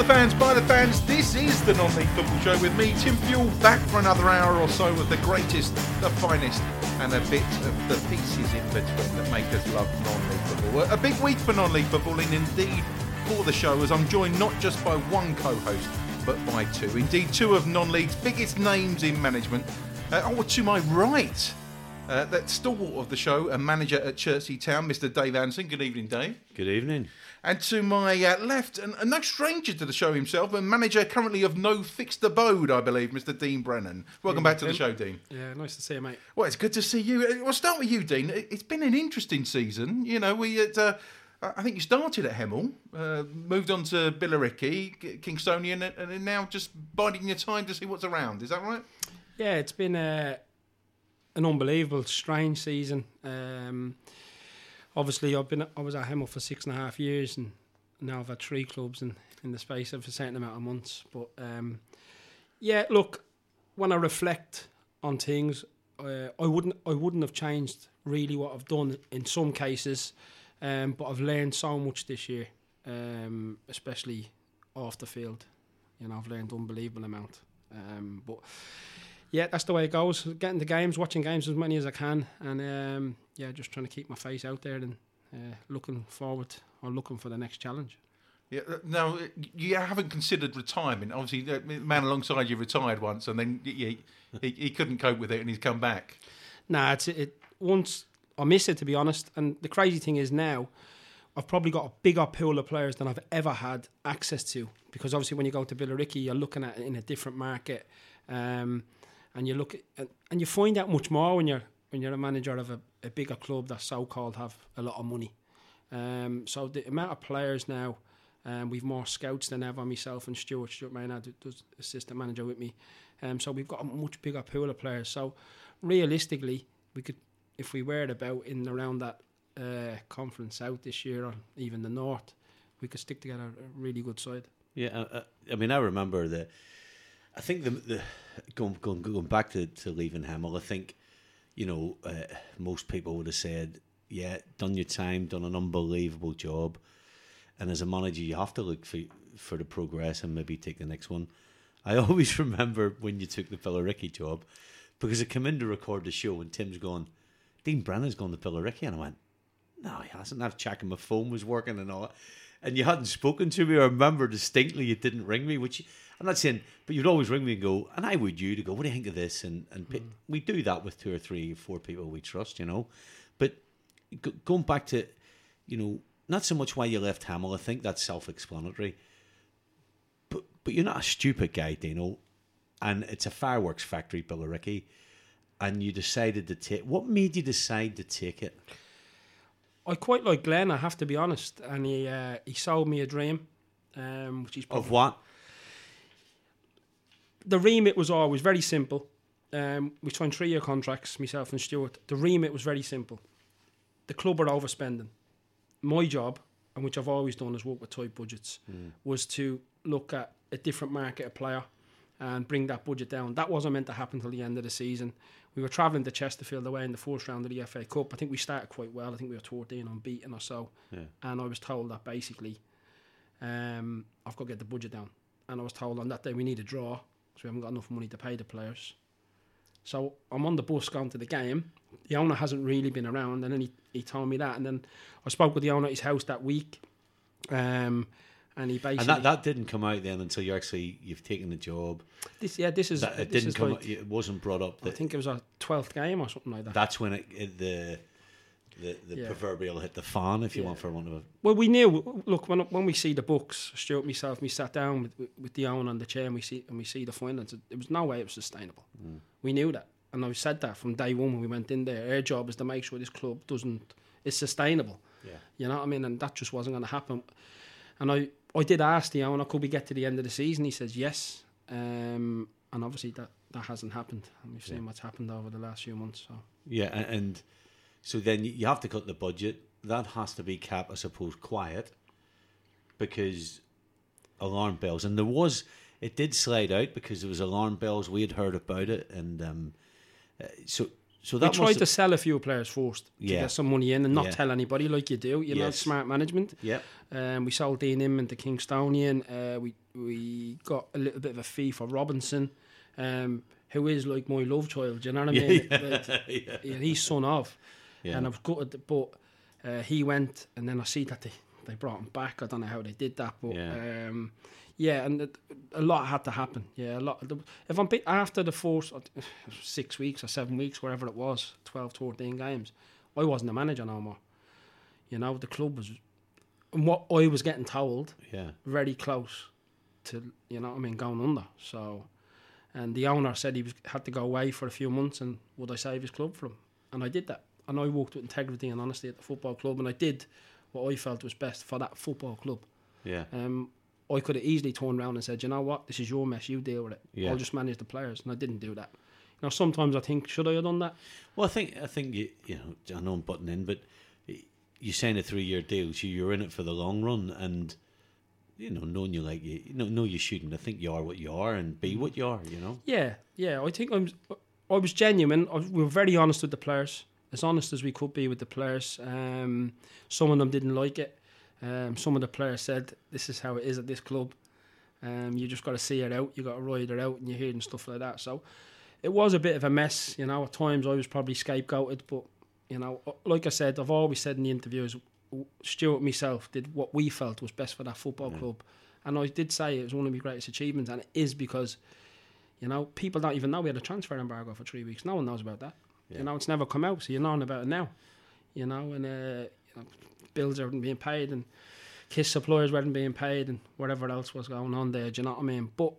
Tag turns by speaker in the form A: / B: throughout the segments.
A: fans, by the fans, this is the Non-League Football Show with me, Tim Fuel, back for another hour or so of the greatest, the finest, and a bit of the pieces in between that make us love non-league football. A big week for non-league football, and indeed for the show, as I'm joined not just by one co-host, but by two. Indeed, two of non-league's biggest names in management. To my right, that stalwart of the show, a manager at Chertsey Town, Mr. Dave Anderson. Good evening, Dave.
B: Good evening.
A: And to my left, and no stranger to the show himself, a manager currently of no fixed abode, I believe, Mr. Dean Brennan. Welcome back to the show, Dean.
C: Yeah, nice to see you, mate.
A: Well, it's good to see you. I'll start with you, Dean. It's been an interesting season. You know, I think you started at Hemel, moved on to Billericay, Kingstonian, and are now just biding your time to see what's around. Is that right?
C: Yeah, it's been an unbelievable, strange season. Obviously, I was at Hemel for 6.5 years, and now I've had 3 clubs in the space of a certain amount of months. But yeah, look, when I reflect on things, I wouldn't have changed really what I've done in some cases, but I've learned so much this year, especially off the field. You know, I've learned an unbelievable amount. But yeah, that's the way it goes. Getting the games, watching games as many as I can, and yeah, just trying to keep my face out there and looking forward or looking for the next challenge.
A: Yeah. Now, you haven't considered retirement. Obviously, the man alongside you retired once, and then he couldn't cope with it, and he's come back.
C: Nah, once I miss it, to be honest. And the crazy thing is now, I've probably got a bigger pool of players than I've ever had access to, because obviously when you go to Billericay, you're looking at it in a different market. And you look at, and you find out much more when you're a manager of a bigger club that so-called have a lot of money. So the amount of players now, we've more scouts than ever. Myself and Stuart Maynard does assistant manager with me. So we've got a much bigger pool of players. So realistically, we could, if we were about in and around that Conference South this year, or even the North, we could stick together a really good side.
B: Yeah, I mean, I remember I think the going back to leaving Hemel, I think, you know, most people would have said, yeah, done your time, done an unbelievable job, and as a manager you have to look for the progress and maybe take the next one. I always remember when you took the Billericay job, because I came in to record the show and Tim's going, Dean Brennan's gone to Billericay, and I went, no, he hasn't. I've checked, my phone was working and all that. And you hadn't spoken to me. I remember distinctly you didn't ring me, which I'm not saying, but you'd always ring me and go, and I would you to go, what do you think of this? And we do that with 2 or 3 or 4 people we trust, you know. But going back to, you know, not so much why you left Hemel, I think that's self-explanatory. But you're not a stupid guy, Dino, and it's a fireworks factory, Billericay, and you decided to take. What made you decide to take it?
C: I quite like Glenn, I have to be honest, and he sold me a dream. Which is
B: of what?
C: The remit was always very simple. We signed 3-year contracts, myself and Stuart. The remit was very simple. The club were overspending. My job, and which I've always done, is work with tight budgets, was to look at a different market of player and bring that budget down. That wasn't meant to happen till the end of the season. We were travelling to Chesterfield away in the 4th round of the FA Cup. I think we started quite well. I think we were 14 unbeaten or so. Yeah. And I was told that basically I've got to get the budget down. And I was told on that day we need a draw, so we haven't got enough money to pay the players. So I'm on the bus going to the game. The owner hasn't really been around, and then he told me that. And then I spoke with the owner at his house that week. And he basically...
B: And that didn't come out then until you've taken the job.
C: It
B: wasn't brought up.
C: I think it was our 12th game or something like that.
B: That's when the proverbial hit the fan, if you want, for one of it.
C: Well, we knew. Look, when we see the books, Stuart, myself, we sat down with the owner on the chair, and we see the finances. There was no way it was sustainable. We knew that, and I said that from day one when we went in there. Our job is to make sure this club is sustainable. Yeah, you know what I mean, and that just wasn't going to happen. And I did ask the owner, could we get to the end of the season? He says yes. And obviously that hasn't happened. And we've seen what's happened over the last few months. So. Yeah,
B: and so then you have to cut the budget. That has to be kept, I suppose, quiet, because alarm bells. And it did slide out because there was alarm bells. We had heard about it. And so So
C: we
B: that
C: tried to sell a few players first to
B: Yeah.
C: get some money in and not
B: Yeah.
C: tell anybody like you do. You know,
B: Yes.
C: smart management.
B: Yeah.
C: We sold Dean Inman to Kingstonian. We got a little bit of a fee for Robinson, who is like my love child. You know what I mean? Like, he's son of.
B: Yeah.
C: And I was gutted, but he went, and then I see that they brought him back. I don't know how they did that, but and a lot had to happen. Yeah, a lot. If I'm after the first 6 weeks or 7 weeks, wherever it was, 12, 13 games, I wasn't a manager no more. You know, the club was, and what I was getting told, very close to, you know what I mean, going under. So, and the owner said he had to go away for a few months, and would I save his club for him? And I did that. And I worked with integrity and honesty at the football club, and I did what I felt was best for that football club.
B: Yeah.
C: I could have easily turned around and said, you know what, this is your mess, you deal with it.
B: Yeah.
C: I'll just manage the players, and I didn't do that. You know, sometimes I think, should I have done that?
B: Well, I think you know, I know I'm butting in, but you sign a 3-year deal, so you're in it for the long run, and you know, knowing you like you you shouldn't. I think you are what you are, and be what you are. You know.
C: Yeah. I think I was genuine. We were very honest with the players, as honest as we could be with the players. Some of them didn't like it. Some of the players said, "This is how it is at this club. You just got to see it out. You got to ride it out," and you hear and stuff like that. So it was a bit of a mess. You know, at times I was probably scapegoated, but you know, like I said, I've always said in the interviews, Stuart and myself did what we felt was best for that football club, and I did say it was one of my greatest achievements, and it is because, you know, people don't even know we had a transfer embargo for 3 weeks. No one knows about that. You know, it's never come out, so you're knowing about it now. You know, and you know, bills aren't being paid, and KISS suppliers weren't being paid, and whatever else was going on there. Do you know what I mean? But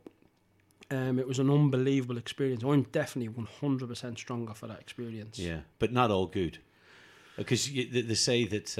C: it was an unbelievable experience. I'm definitely 100% stronger for that experience.
B: Yeah, but not all good, because they say that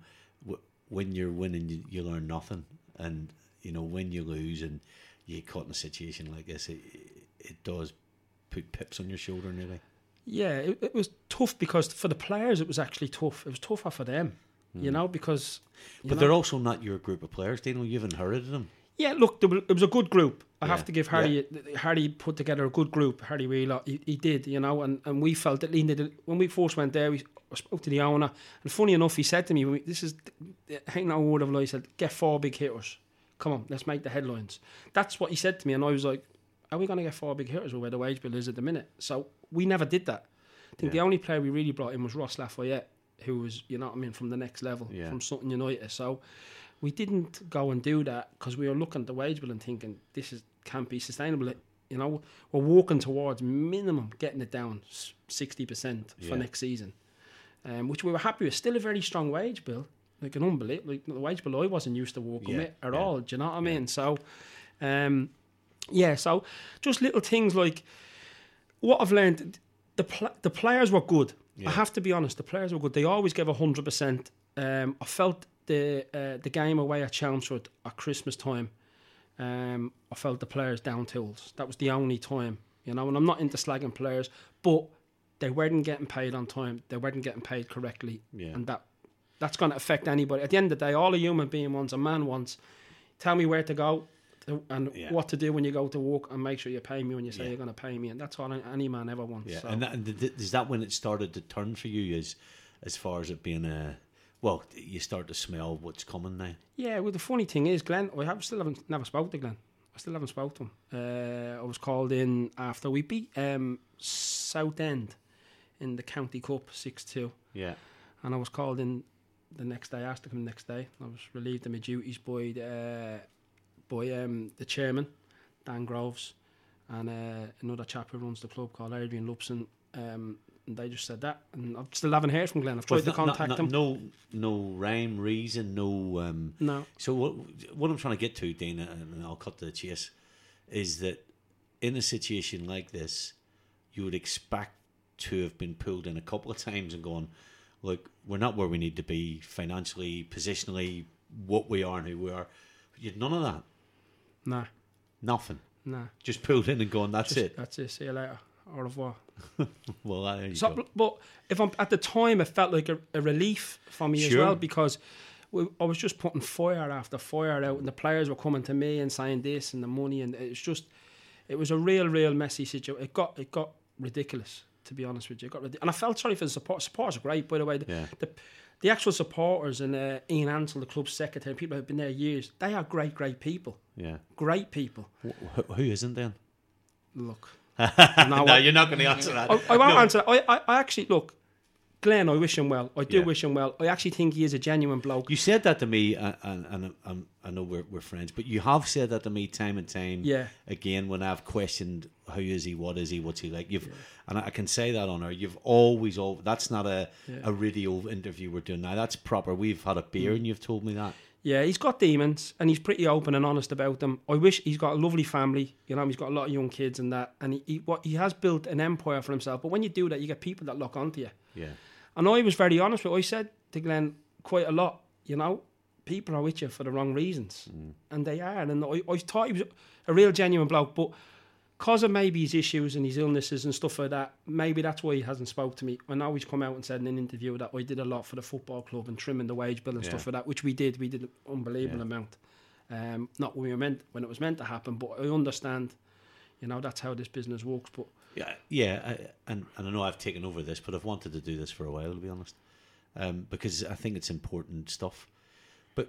B: when you're winning, you learn nothing, and you know, when you lose and you get caught in a situation like this, it does put pips on your shoulder nearly.
C: Yeah, it was tough because for the players it was actually tough. It was tougher for them, you know, because...
B: But they're also not your group of players, Dino. You've inherited them.
C: Yeah, look, it was a good group. I have to give Harry... Harry put together a good group. Harry Wheeler, he did, you know, and we felt that when we first went there, we spoke to the owner, and funny enough, he said to me, ain't no word of lie, he said, get 4 big hitters. Come on, let's make the headlines. That's what he said to me, and I was like, are we going to get 4 big hitters where the wage bill is at the minute? So we never did that. I think the only player we really brought in was Ross Lafayette, who was, you know what I mean, from the next level, from Sutton United. So we didn't go and do that because we were looking at the wage bill and thinking, can't be sustainable. You know, we're walking towards minimum getting it down 60% for next season, which we were happy with. Still a very strong wage bill, like an unbelievable, like the wage bill I wasn't used to walking with at all. Do you know what I mean? So, so just little things like what I've learned. The players were good. I have to be honest. The players were good. They always gave 100%. I felt the game away at Chelmsford at Christmas time. I felt the players down tools. That was the only time, you know. And I'm not into slagging players, but they weren't getting paid on time. They weren't getting paid correctly, and that's going to affect anybody. At the end of the day, all a human being wants, a man wants, tell me where to go and what to do when you go to work, and make sure you pay me when you say you're going to pay me, and that's all any man ever wants.
B: Yeah,
C: so.
B: and is that when it started to turn for you, as far as it being a... Well, you start to smell what's coming now. Yeah,
C: well, the funny thing is, Glenn, never spoke to Glenn. I still haven't spoke to him. I was called in after we beat Southend in the County Cup 6-2.
B: Yeah.
C: And I was called in the next day, asked to come the next day. I was relieved of my duties by the chairman, Dan Groves, and another chap who runs the club called Adrian Lupson. And they just said that, and I still haven't heard from Glenn. I've tried to contact him.
B: No rhyme, reason, no.
C: No.
B: So what I'm trying to get to, Dana, and I'll cut to the chase, is that in a situation like this, you would expect to have been pulled in a couple of times and gone, look, we're not where we need to be financially, positionally, what we are and who we are. You had none of that.
C: Nah.
B: Nothing.
C: Nah.
B: Just pulled in and gone, that's it.
C: That's it. See you later. Au revoir.
B: Well, there you
C: go. But if I'm at the time, it felt like a relief for me as well, because I was just putting fire after fire out, and the players were coming to me and saying this and the money, and it was a real messy situation. It got ridiculous. to be honest with you. And I felt sorry for the support. Supporters are great, by the way.
B: Yeah.
C: The actual supporters and Ian Ansell, the club secretary, people who have been there years, they are great people.
B: Yeah.
C: Great people.
B: Who isn't then?
C: Look.
B: No, you're not going to answer that.
C: I won't answer that. I actually, look, Glenn, I wish him well. I do wish him well. I actually think he is a genuine bloke.
B: You said that to me, and I know we're friends, but you have said that to me time and time again when I've questioned how is he, what is he, what's he like. And I can say that on her. You've always that's not a radio interview we're doing now. That's proper. We've had a beer and you've told me that. Yeah,
C: he's got demons and he's pretty open and honest about them. I wish he's got a lovely family. You know, he's got a lot of young kids and that. And he has built an empire for himself. But when you do that, you get people that lock onto you.
B: Yeah.
C: And I was very honest with him. I said to Glenn quite a lot, you know, people are with you for the wrong reasons. And they are. And I thought he was a real genuine bloke. But because of maybe his issues and his illnesses and stuff like that, maybe that's why he hasn't spoke to me. I know he's come out and said in an interview that I did a lot for the football club and trimming the wage bill and stuff like that, which we did. We did an unbelievable amount. Not when it was meant to happen, but I understand, you know, that's how this business works. But
B: and I know I've taken over this, but I've wanted to do this for a while, to be honest, because I think it's important stuff. But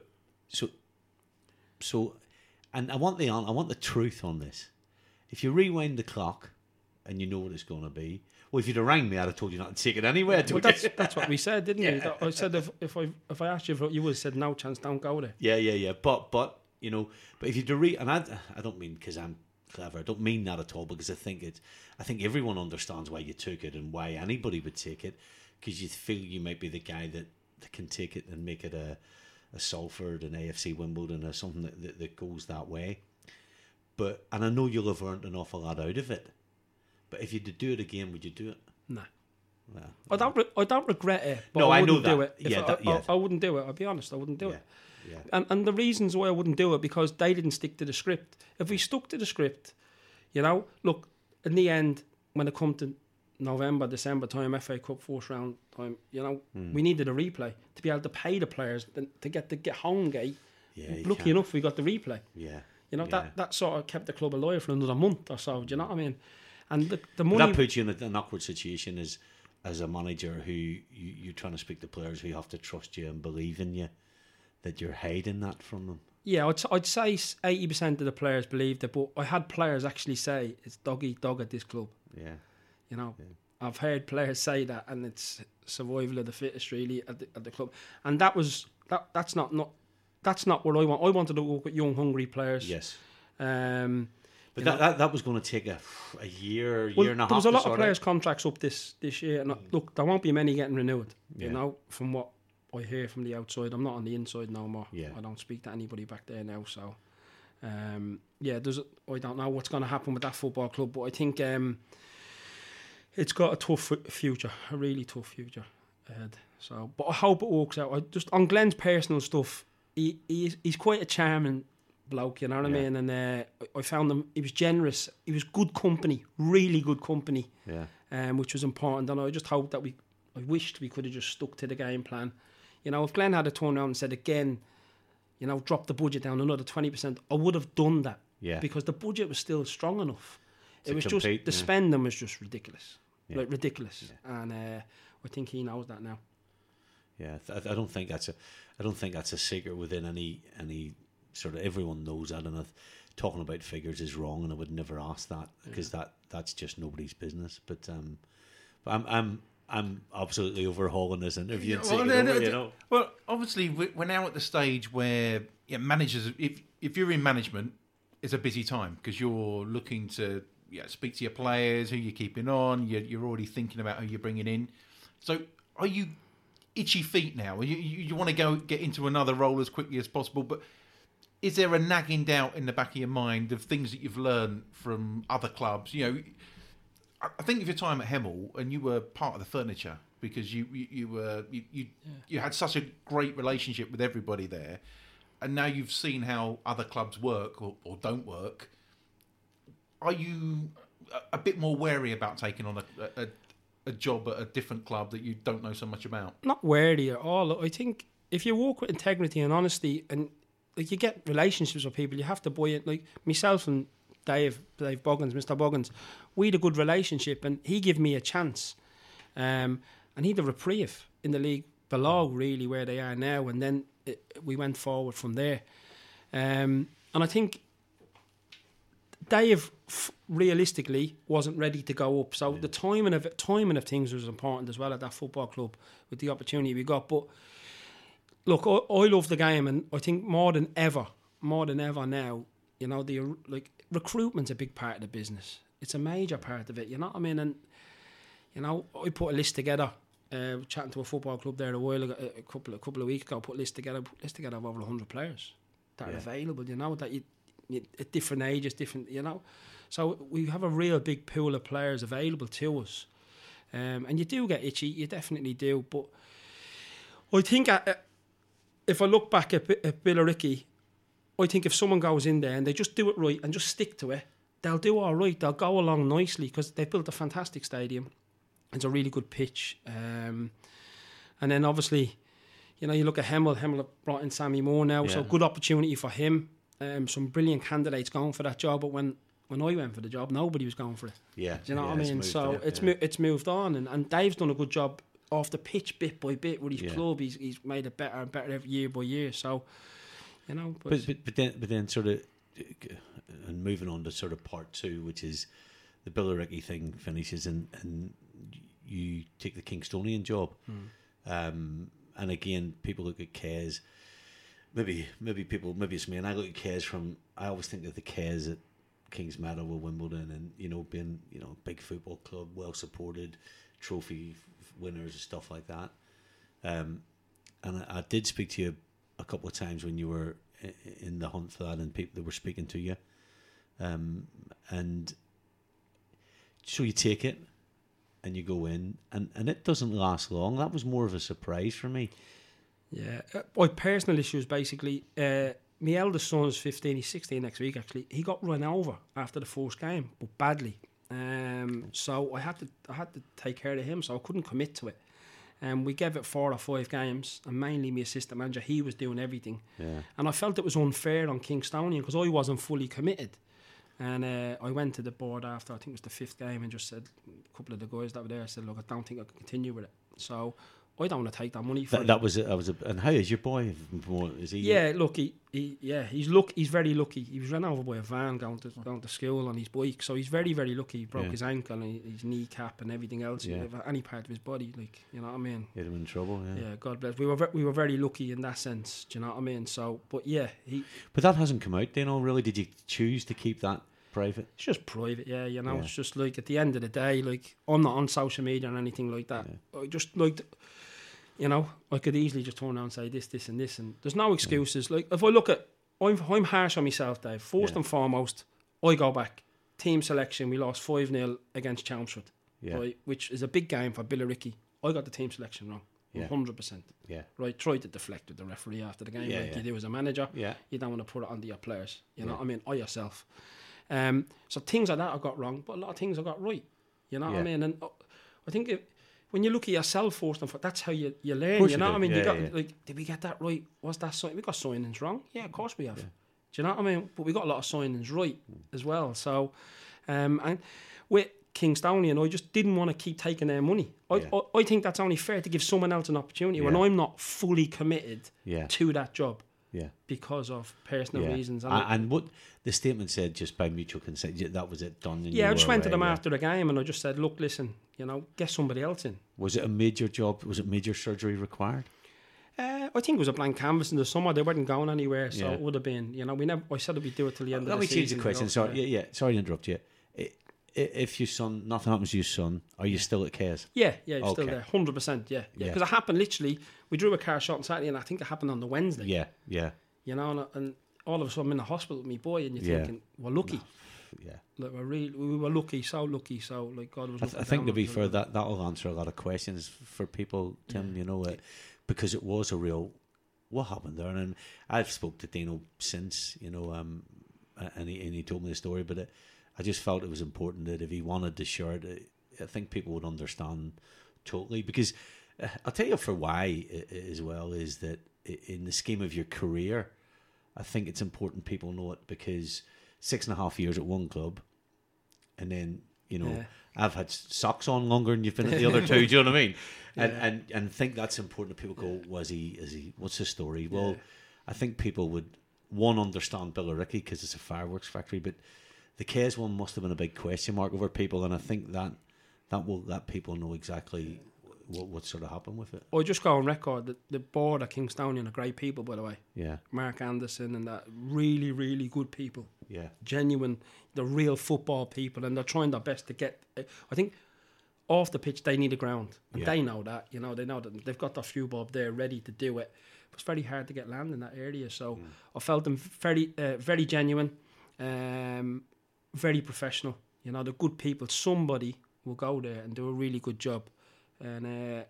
B: so, and I want the truth on this. If you rewind the clock and you know what it's going to be, well, if you'd have rang me, I'd have told you not to take it anywhere.
C: Well, that's what we said, didn't we? I said if I asked you, you would have said no chance, don't go there.
B: Yeah. But you know, but if you'd and I don't mean because I'm clever. I don't mean that at all, because I think everyone understands why you took it and why anybody would take it, because you feel you might be the guy that can take it and make it a Salford, an AFC Wimbledon, or something that goes that way. And I know you'll have earned an awful lot out of it. But if you did do it again, would you do it?
C: No.
B: Well,
C: I don't regret it. But
B: no,
C: I
B: know
C: wouldn't do
B: that.
C: it. I wouldn't do it. I'll be honest. I wouldn't do it.
B: Yeah.
C: And the reasons why I wouldn't do it, because they didn't stick to the script. If we stuck to the script, you know, look, in the end, when it come to November, December time, FA Cup first round time, you know, we needed a replay to be able to pay the players to get home gate.
B: Yeah,
C: lucky enough, we got the replay.
B: Yeah.
C: You know, that sort of kept the club alive for another month or so. Do you know what I mean? And the money...
B: That puts you in an awkward situation as a manager who you're trying to speak to players who have to trust you and believe in you, that you're hiding that from them.
C: Yeah, I'd say 80% of the players believed it, but I had players actually say it's dog eat dog at this club.
B: Yeah.
C: You know, I've heard players say that, and it's survival of the fittest really at the club. And that's not what I want. I wanted to work with young, hungry players.
B: Yes.
C: But
B: that was going to take a year and a half.
C: There was a lot of players' contracts up this year. And look, there won't be many getting renewed.
B: Yeah.
C: You know, from what I hear from the outside. I'm not on the inside no more.
B: Yeah.
C: I don't speak to anybody back there now. So, I don't know what's going to happen with that football club, but I think it's got a tough future, a really tough future ahead. So, but I hope it works out. On Glenn's personal stuff, he's quite a charming bloke, you know what I mean? And I found him, he was generous, he was good company, really good company, which was important. And I just hope that I wished we could have just stuck to the game plan. You know, if Glenn had a turn around and said again, you know, drop the budget down another 20%, I would have done that.
B: Yeah.
C: Because the budget was still strong enough. It was
B: compete,
C: just, the spending was just ridiculous.
B: Yeah.
C: Like, ridiculous. Yeah. And I think he knows that now.
B: Yeah, I don't think that's a secret within any sort of, everyone knows that, and talking about figures is wrong, and I would never ask that, because that's just nobody's business. But I'm absolutely overhauling this interview and taking over, you know.
A: Well, obviously we're now at the stage where managers, if you're in management, it's a busy time because you're looking to speak to your players, who you're keeping on. You're already thinking about who you're bringing in. So are you itchy feet now? You want to get into another role as quickly as possible, but is there a nagging doubt in the back of your mind of things that you've learned from other clubs? You know, I think of your time at Hemel, and you were part of the furniture because you had such a great relationship with everybody there, and now you've seen how other clubs work or don't work. Are you a bit more wary about taking on a job at a different club that you don't know so much about?
C: Not wary at all. I think if you walk with integrity and honesty, and like you get relationships with people, you have to buy it. Like myself and Dave Boggins, Mr. Boggins, we had a good relationship, and he gave me a chance. And he had a reprieve in the league below, really, where they are now, and then we went forward from there. And I think Dave realistically wasn't ready to go up, so the timing of things was important as well at that football club with the opportunity we got. But look, I love the game, and I think more than ever now, you know, recruitment's a big part of the business. It's a major part of it, you know what I mean? And you know, I put a list together, chatting to a football club there a while ago, a couple of weeks ago. Put a list together of over 100 players that are available. You know, that you at different ages, different. You know, so we have a real big pool of players available to us, and you do get itchy. You definitely do. But I think if I look back at Billericay, I think if someone goes in there and they just do it right and just stick to it, they'll do all right. They'll go along nicely because they've built a fantastic stadium. It's a really good pitch. And then obviously, you know, you look at Hemel. Hemel have brought in Sammy Moore now, so good opportunity for him. Some brilliant candidates going for that job. But when I went for the job, nobody was going for it.
B: Yeah.
C: Do you know what I mean? So it's moved on. And Dave's done a good job off the pitch bit by bit with his club. He's made it better and better every year by year. So, you know.
B: But then sort of, and moving on to sort of part two, which is the Billericay thing finishes and you take the Kingstonian job. And again, people look at Kes. Maybe it's me, and I look at Kes I always think of the Kes at Kings Meadow or Wimbledon, and you know, being, you know, big football club, well supported, trophy winners and stuff like that. And I did speak to you a couple of times when you were in the hunt for that, and people that were speaking to you. And so you take it and you go in, and it doesn't last long. That was more of a surprise for me.
C: Yeah, my personal issues basically. My eldest son's 15, he's 16 next week actually. He got run over after the first game, but badly. So I had to take care of him, so I couldn't commit to it. We gave it 4 or 5 games, and mainly my assistant manager, he was doing everything. Yeah. And I felt it was unfair on Kingstonian because I wasn't fully committed. And I went to the board after, I think it was the 5th game, and just said, a couple of the guys that were there, I said, look, I don't think I can continue with it. So I don't want to take that money for it.
B: And how is your boy? Is he?
C: Yeah, look, he's very lucky. He was run over by a van going to school on his bike, so he's very, very lucky. He broke his ankle and his kneecap and everything else. Yeah. Any part of his body, like, you know what I mean.
B: He had him in trouble. Yeah.
C: Yeah, God bless. We were very lucky in that sense. Do you know what I mean? So, but yeah,
B: But that hasn't come out, Dino. Really, did you choose to keep that private?
C: It's just private, yeah. You know, it's just like at the end of the day, like I'm not on social media or anything like that. Yeah. I just like. You know, I could easily just turn around and say this, and there's no excuses. Like, if I look at, I'm harsh on myself, Dave. First and foremost, I go back. Team selection, we lost 5-0 against Chelmsford, right, which is a big game for Billericay. I got the team selection wrong, 100%. Yeah. Right, tried to deflect with the referee after the game, like you do as a manager. Yeah. You don't want to put it onto your players. You know what I mean, or yourself. So things like that I got wrong, but a lot of things I got right. You know what I mean? And I think when you look at yourself first and foremost, that's how you learn. You know what I mean? You got like, did we get that right? Was that sign? We got signings wrong. Yeah, of course we have. Yeah. Do you know what I mean? But we got a lot of signings right as well. So, and with Kingstonian, I just didn't want to keep taking their money. I think that's only fair to give someone else an opportunity when I'm not fully committed to that job. Yeah, because of personal reasons.
B: And what the statement said, just by mutual consent, that was it, done.
C: Yeah, I just went to them after the game and I just said, look, listen, you know, get somebody else in.
B: Was it a major job? Was it major surgery required?
C: I think it was a blank canvas in the summer. They weren't going anywhere, so it would have been, you know, I said we'd do it till the end of the season.
B: Let me change the question. Sorry, sorry to interrupt you. If your son, nothing happens to your son, are you still at Kes?
C: Yeah, he's still there, 100%. Yeah. Because it happened literally. We drew a car shot on Saturday, and I think it happened on the Wednesday. Yeah. You know, and all of a sudden I'm in the hospital with my boy, and you're thinking, we're lucky. Yeah. Like we were lucky, so lucky. So like God was.
B: I think to be fair, that'll answer a lot of questions for people, Tim. You know, because it was a real. What happened there? And I've spoke to Dino since, you know, and he told me the story, but I just felt it was important that if he wanted to share it, I think people would understand totally. Because I'll tell you for why as well is that in the scheme of your career, I think it's important people know it, because 6.5 years at one club, and then
C: Yeah.
B: I've had socks on longer than you've been at the other two. Do you know what I mean? And think that's important. People go, "Was he? What's his story?" Well, I think people would understand Billericay because it's a fireworks factory, but the K's one must have been a big question mark over people, and I think that will let people know exactly what sort of happened with it.
C: I just go on record that the board at Kingstonian are great people, by the way.
B: Yeah,
C: Mark Anderson and that, really, really good people.
B: yeah,
C: Genuine, the real football people, and they're trying their best to get. I think off the pitch they need a ground, and they know that. They know that they've got their few bob there ready to do it. But it's very hard to get land in that area, so I felt them very genuine, very professional. They're good people. Somebody will go there and do a really good job, and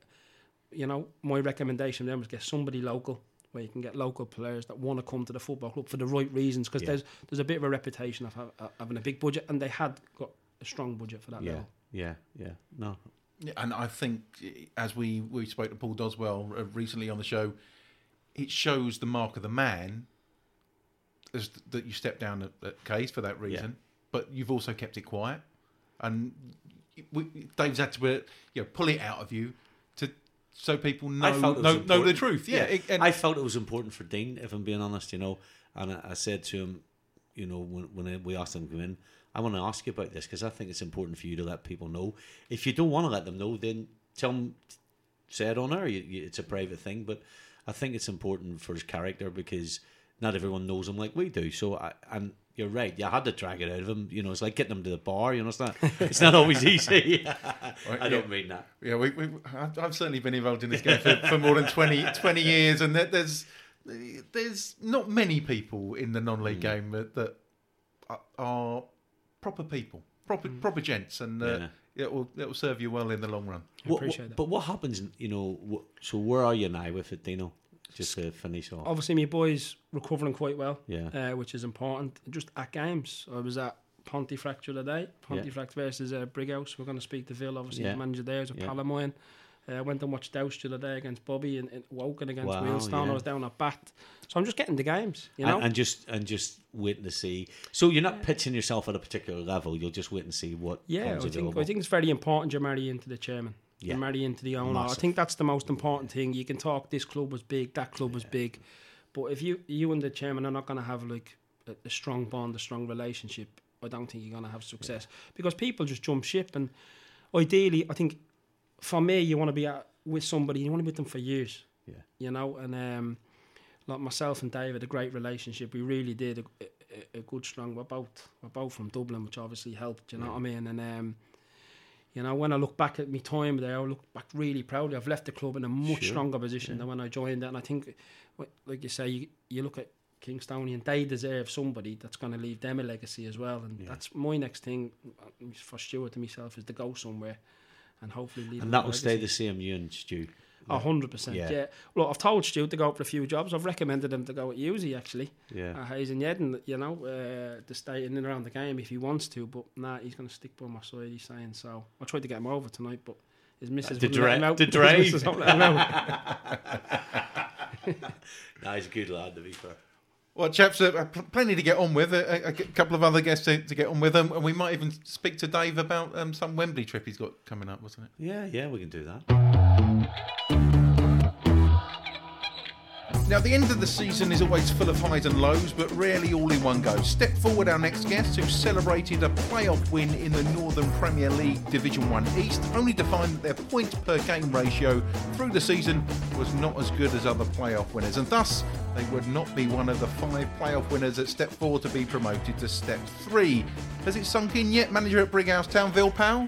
C: my recommendation to them is get somebody local, where you can get local players that want to come to the football club for the right reasons, because there's a bit of a reputation of having a big budget, and they had got a strong budget for that level.
B: Yeah. No.
A: Yeah, and I think, as we spoke to Paul Doswell recently on the show, it shows the mark of the man as that you stepped down at Case for that reason, but you've also kept it quiet, and Dave's had to pull it out of you so people know the truth.
B: I felt it was important for Dean, if I'm being honest. And I said to him, when we asked him to come in, I want to ask you about this because I think it's important for you to let people know. If you don't want to let them know, then tell them, say it on air. It's a private thing, but I think it's important for his character because not everyone knows him like we do. So, and you're right, you had to drag it out of him. It's like getting him to the bar. It's not always easy. I don't mean that.
A: Yeah, I've certainly been involved in this game for more than 20 years, and there's not many people in the non-league game that are proper people, proper gents, and it will serve you well in the long run.
C: I appreciate that.
B: But what happens? So where are you now with it, Dino? Just to finish off.
C: Obviously, my boy's recovering quite well,
B: yeah,
C: which is important. Just at games, I was at Pontefract the other day. Pontefract versus Brighouse. We're going to speak to Phil, obviously, the manager there is a pal of mine. Went and watched Douse the other day against Bobby and Woking against Wheelstone. I was down at Bath, so I'm just getting the games,
B: and just waiting to see. So you're not pitching yourself at a particular level. You'll just wait and see what.
C: I think it's very important you marry into the chairman. You marry into the owner.
B: Massive.
C: I think that's the most important thing. You can talk, this club was big, that club was big, but if you and the chairman are not going to have like a strong bond, a strong relationship, I don't think you're going to have success because people just jump ship. And ideally, I think for me, you want to be with somebody, you want to be with them for years. And like myself and Dave had a great relationship. We really did a good, strong. We're both from Dublin, which obviously helped. You know what I mean? And when I look back at my time there, I look back really proudly. I've left the club in a much stronger position than when I joined it. And I think, like you say, you look at Kingstonian, they deserve somebody that's going to leave them a legacy as well. And that's my next thing for Stuart and myself is to go somewhere and hopefully leave.
B: And that will stay the same, you and Stu.
C: 100%. Yeah. Look, I've told Stu to go up for a few jobs. I've recommended him to go at Uzi actually. At Hayes and Yedden, to stay in and around the game if he wants to. But he's going to stick by my side. He's saying so. I tried to get him over tonight, but his missus wouldn't let him out.
B: The drive.
C: His missus won't let him out.
B: He's a good lad, to be fair.
A: Well, chaps, plenty to get on with. A couple of other guests to get on with them, and we might even speak to Dave about some Wembley trip he's got coming up, wasn't it?
B: Yeah, we can do that.
A: Now, the end of the season is always full of highs and lows, but rarely all in one go. Step forward our next guest, who celebrated a playoff win in the Northern Premier League Division 1 East, only to find that their points per game ratio through the season was not as good as other playoff winners, and thus they would not be one of the 5 playoff winners at Step 4 to be promoted to Step 3. Has it sunk in yet, manager at Brighouse Town, Vil Powell?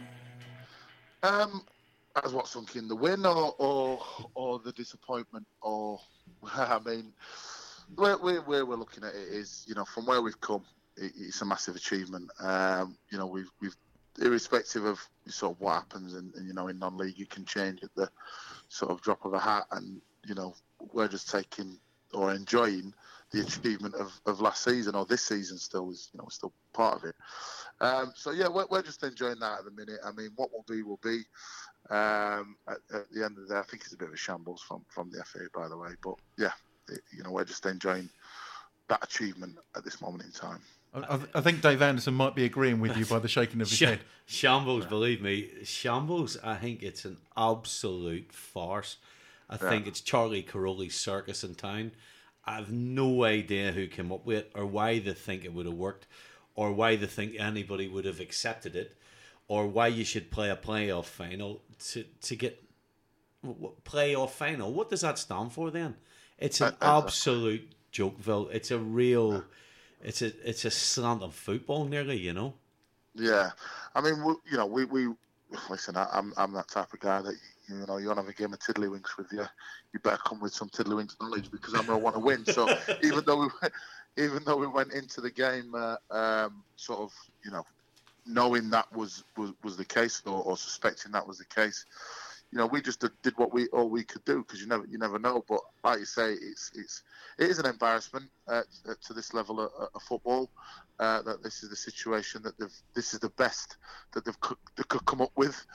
D: Has what sunk in, the win or the disappointment? Or I mean, where we're looking at it is, from where we've come, it's a massive achievement. We've irrespective of sort of what happens, and in non-league you can change at the sort of drop of a hat, and we're just taking or enjoying the achievement of last season, or this season still is, still part of it. We're just enjoying that at the minute. I mean, what will be. At the end of the day, I think it's a bit of a shambles from the FA, by the way. But we're just enjoying that achievement at this moment in time.
A: I think Dave Anderson might be agreeing with you by the shaking of his head.
B: Shambles, believe me. Shambles, I think it's an absolute farce. I think it's Charlie Caroli's circus in town. I have no idea who came up with it or why they think it would have worked or why they think anybody would have accepted it or why you should play a playoff final to get playoff final. What does that stand for then? It's an absolute jokeville. It's a real... It's a slant of football, nearly, you know.
D: Yeah, I mean, we listen. I'm that type of guy that you want to have a game of tiddlywinks with you. You better come with some tiddlywinks knowledge because I'm gonna want to win. So even though we went into the game, sort of, knowing that was the case or suspecting that was the case, we just did all we could do because you never know. But like you say, it is an embarrassment to this level of football that this is the situation that this is the best that they could come up with.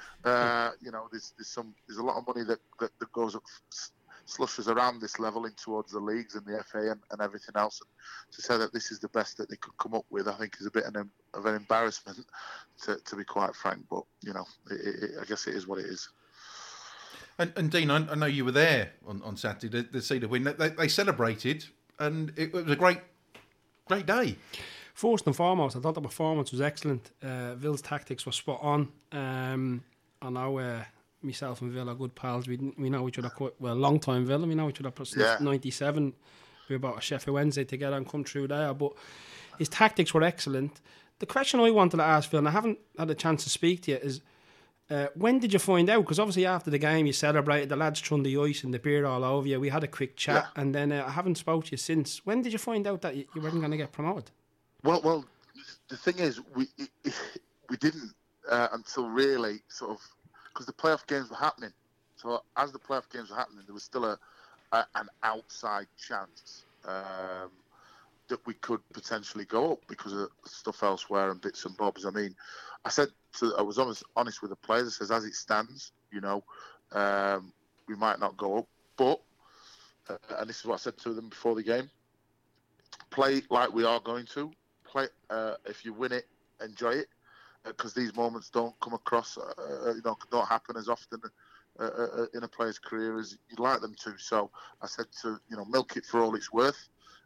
D: There's a lot of money that goes up, slushes around this level in towards the leagues and the FA and everything else. And to say that this is the best that they could come up with, I think is a bit of an embarrassment, to be quite frank. But I guess it is what it is.
A: And Dean, I know you were there on Saturday to see the win. They celebrated, and it was a great day.
C: First and foremost, I thought the performance was excellent. Ville's tactics were spot on. I know myself and Ville are good pals. We know each other quite well, long time Ville. We know each other since '97. We were about a Sheffield Wednesday together and come through there. But his tactics were excellent. The question I wanted to ask Phil, and I haven't had a chance to speak to you, is when did you find out? Because obviously after the game you celebrated, the lads threw the ice and the beer all over you. We had a quick chat, and then I haven't spoke to you since. When did you find out that you weren't going to get promoted?
D: Well, the thing is, we didn't until really sort of, because the playoff games were happening. So as the playoff games were happening, there was still an outside chance that we could potentially go up because of stuff elsewhere and bits and bobs. I mean, I was honest with the players. I says, as it stands, we might not go up, but and this is what I said to them before the game: play like we are going to. Play if you win it, enjoy it, because these moments don't come across, don't happen as often in a player's career as you'd like them to. So I said to milk it for all it's worth.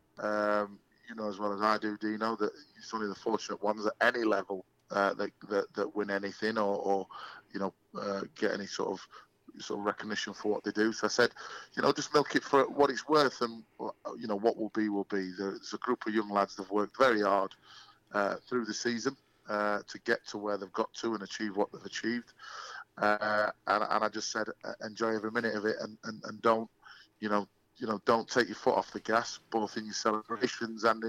D: You know as well as I do, Dino, that it's only the fortunate ones at any level that win anything or get any sort of recognition for what they do. So I said, just milk it for what it's worth, and what will be will be. There's a group of young lads that've worked very hard through the season to get to where they've got to and achieve what they've achieved. And I just said, enjoy every minute of it, and don't don't take your foot off the gas, both in your celebrations and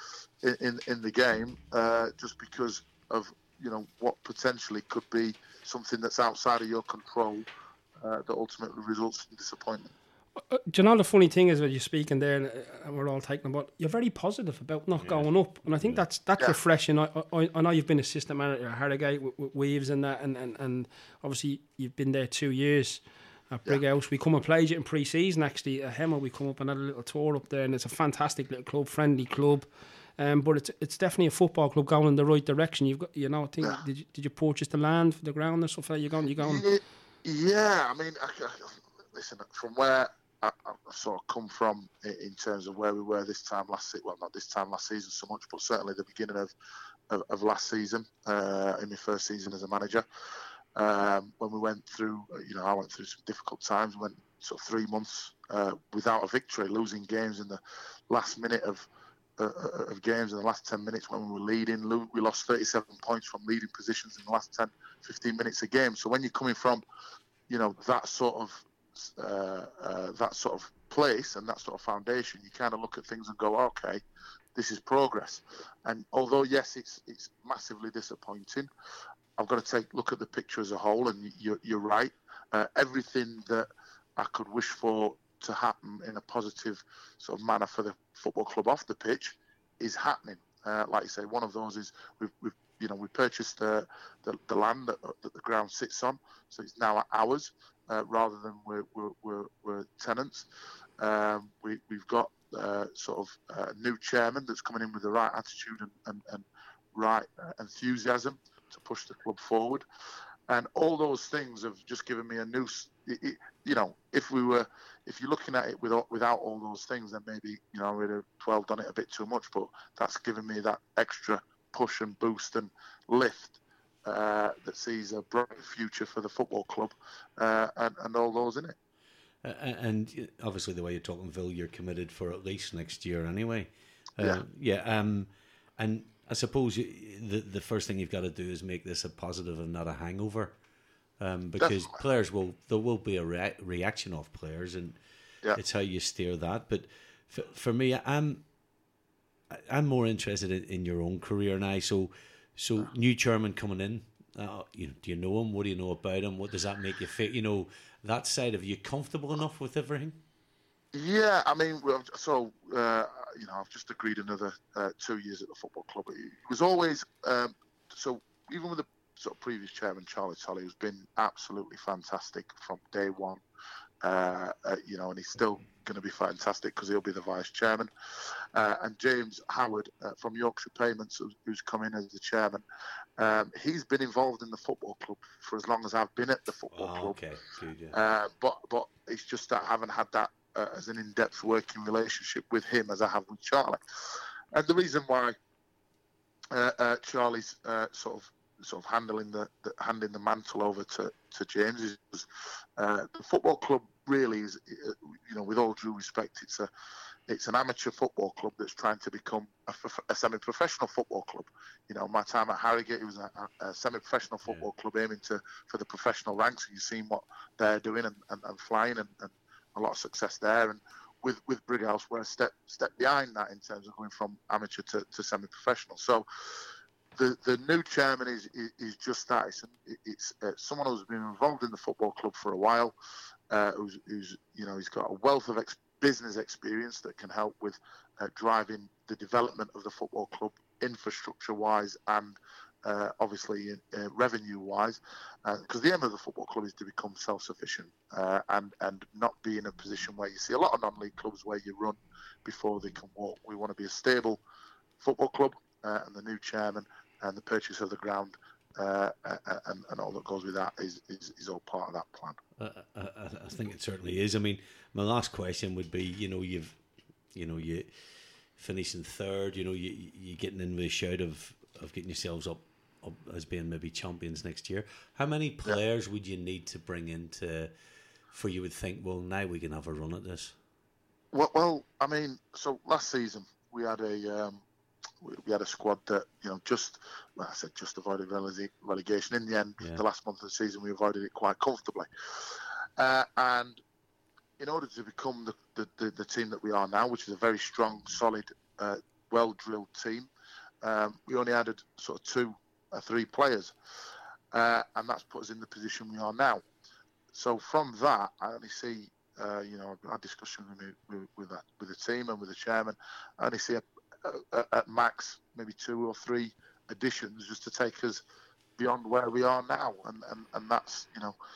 D: in the game, just because of what potentially could be something that's outside of your control that ultimately results in disappointment.
C: Do you know the funny thing is when you're speaking there, and we're all taking about, you're very positive about not going up, and I think that's refreshing. I know you've been assistant manager at Harrogate with Weaves and that, and obviously you've been there 2 years at Brighouse. We come and played you in pre-season actually at Hemel. We come up and had a little tour up there, and it's a fantastic little club, friendly club. But it's definitely a football club going in the right direction. You've got, I think, did you purchase the land for the ground or something? You going?
D: Yeah, I mean, listen, from where I sort of come from in terms of where we were this time last season. Well, not this time last season so much, but certainly the beginning of last season, in my first season as a manager. When we went through, I went through some difficult times. We went sort of 3 months without a victory, losing games in the last minute of games, in the last 10 minutes when we were leading. We lost 37 points from leading positions in the last 10, 15 minutes a game. So when you're coming from, that sort of place and that sort of foundation, you kind of look at things and go, okay, this is progress. And although, yes, it's massively disappointing, I've got to look at the picture as a whole, and you're right. Everything that I could wish for to happen in a positive sort of manner for the football club off the pitch is happening. Like you say, one of those is we purchased the land that the ground sits on, so it's now ours rather than we're tenants. We've got new chairman that's coming in with the right attitude and right enthusiasm to push the club forward. And all those things have just given me a new, if you're looking at it without all those things, then maybe, we'd have done it a bit too much, but that's given me that extra push and boost and lift that sees a bright future for the football club and all those in it.
B: And obviously the way you're talking, Phil, you're committed for at least next year anyway. And I suppose the first thing you've got to do is make this a positive and not a hangover, because
D: Definitely.
B: there will be a reaction of players, and it's how you steer that. But for me, I'm more interested in your own career now. So new chairman coming in, do you know him? What do you know about him? What does that make you feel? That side of you comfortable enough with everything?
D: Yeah, I mean, I've just agreed another 2 years at the football club. It was always so. Even with the sort of previous chairman, Charlie Tully, who's been absolutely fantastic from day one, and he's still going to be fantastic because he'll be the vice chairman. And James Howard from Yorkshire Payments, who's come in as the chairman, he's been involved in the football club for as long as I've been at the football club.
B: Okay, good. Yeah.
D: But it's just that I haven't had that as an in-depth working relationship with him as I have with Charlie. And the reason why Charlie's sort of handing the mantle over to James is the football club really is, with all due respect, it's an amateur football club that's trying to become a semi-professional football club. My time at Harrogate, it was a semi-professional football club aiming for the professional ranks, and you've seen what they're doing and flying and a lot of success there. And with Brighouse, we're a step behind that in terms of going from amateur to semi-professional. So the new chairman is just that. It's someone who's been involved in the football club for a while, who's he's got a wealth of business experience that can help with driving the development of the football club infrastructure-wise and obviously revenue-wise, because the aim of the football club is to become self-sufficient and not be in a position where you see a lot of non-league clubs where you run before they can walk. We want to be a stable football club, and the new chairman and the purchase of the ground and all that goes with that is all part of that plan.
B: I think it certainly is. I mean, my last question would be, you finishing third, you're getting in with a shout of getting yourselves up as being maybe champions next year. How many players would you need to bring into for you would think, well, now we can have a run at this?
D: Well, I mean, so last season we had a squad that just avoided relegation. In the end, the last month of the season, we avoided it quite comfortably. And in order to become the team that we are now, which is a very strong, solid, well-drilled team, we only added sort of 2 or 3 players, and that's put us in the position we are now. So from that, I only see, I had discussion with the team and with the chairman. I only see at max maybe 2 or 3 additions just to take us beyond where we are now, and that's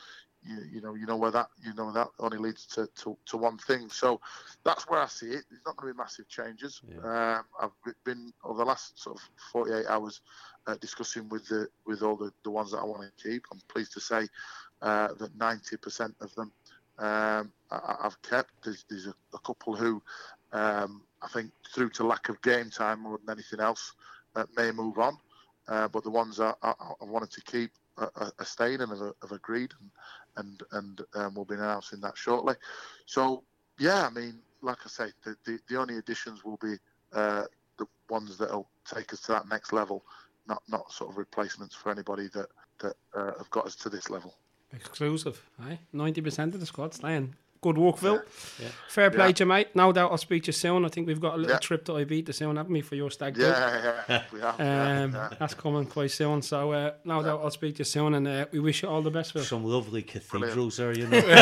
D: where that only leads to one thing. So that's where I see it. There's not going to be massive changes. I've been over the last sort of 48 hours discussing with all the ones that I want to keep. I'm pleased to say that 90% of them I've kept. There's a couple who I think through to lack of game time more than anything else may move on, but the ones I wanted to keep are staying and have agreed, and we'll be announcing that shortly. So I mean, like I say, the only additions will be the ones that'll take us to that next level, not sort of replacements for anybody that have got us to this level.
C: Exclusive, aye. 90% of the squad staying. Good work, Phil. Yeah. Fair play to you, mate. No doubt I'll speak to you soon. I think we've got a little trip to Ibiza soon, haven't we, for your stag do?
D: Yeah, we have.
C: That's coming quite soon. So no doubt I'll speak to you soon, and we wish you all the best, Phil.
B: Some lovely cathedrals there,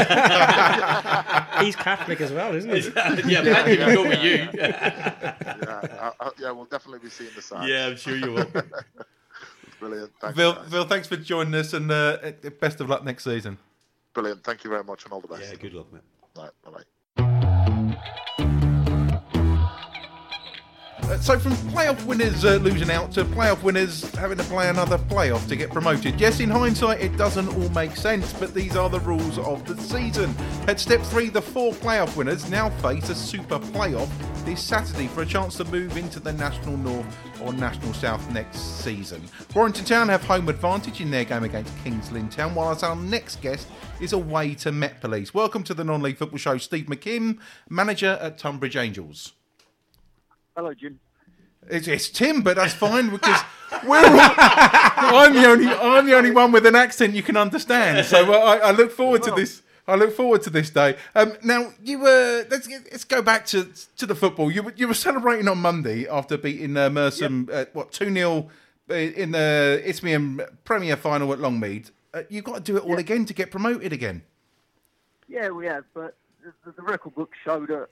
C: He's Catholic as well, isn't he?
B: Maybe go with you.
D: We'll definitely be seeing the signs.
B: Yeah, I'm sure you will.
D: Brilliant. Thanks,
A: Phil, thanks for joining us, and best of luck next season.
D: Brilliant. Thank you very much, and all the best.
B: Yeah, good luck, mate.
D: Right, bye-bye.
A: So from playoff winners losing out to playoff winners having to play another playoff to get promoted. Yes, in hindsight, it doesn't all make sense, but these are the rules of the season. At step 3, the 4 playoff winners now face a super playoff this Saturday for a chance to move into the National North or National South next season. Warrington Town have home advantage in their game against Kings Lynn Town, whilst our next guest is away to Met Police. Welcome to the Non-League Football Show, Steve McKim, manager at Tunbridge Angels.
E: Hello, Jim.
A: It's Tim, but that's fine because I'm the only one with an accent you can understand. So I look forward to this. I look forward to this day. Now you were. Let's go back to the football. You were celebrating on Monday after beating Merstham 2-0 in the Isthmian Premier Final at Longmead. You've got to do it all again to get promoted again.
E: Yeah, we have, but the record book showed that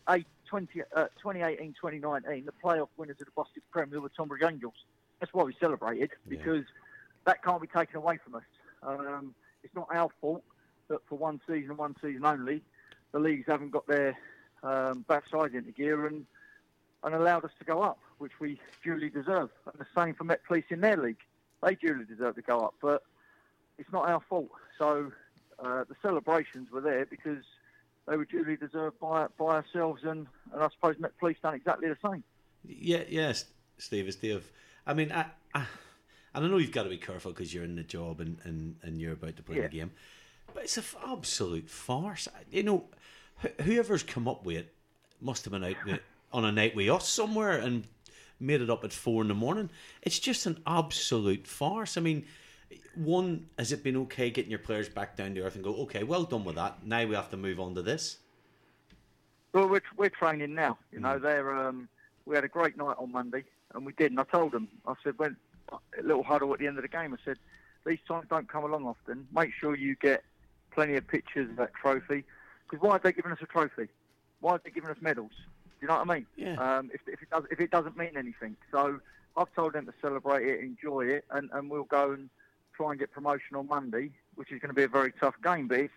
E: 2018-2019, the playoff winners of the Boston Premier were Tunbridge Angels. That's why we celebrated, because that can't be taken away from us. It's not our fault that for one season and one season only, the leagues haven't got their backside into gear and allowed us to go up, which we duly deserve. And the same for Met Police in their league. They duly deserve to go up, but it's not our fault. So the celebrations were there because they were duly deserved by ourselves, and I suppose Met Police done exactly the same.
B: Yes, Steve, it's Dave. I mean, I know you've got to be careful because you're in the job and you're about to play the game, but it's an absolute farce. You know, whoever's come up with it must have been out on a night with us somewhere and made it up at 4 a.m. It's just an absolute farce. I mean, one, has it been okay getting your players back down to earth and go, okay, well done with that, now we have to move on to this?
E: Well, we're training now. You know, we had a great night on Monday, and we did. And I told them, I said, when a little huddle at the end of the game, I said, these times don't come along often. Make sure you get plenty of pictures of that trophy. Because why are they giving us a trophy? Why are they giving us medals? Do you know what I mean?
B: Yeah.
E: If it doesn't mean anything. So I've told them to celebrate it, enjoy it, and we'll go and try and get promotion on Monday, which is going to be a very tough game. But it's,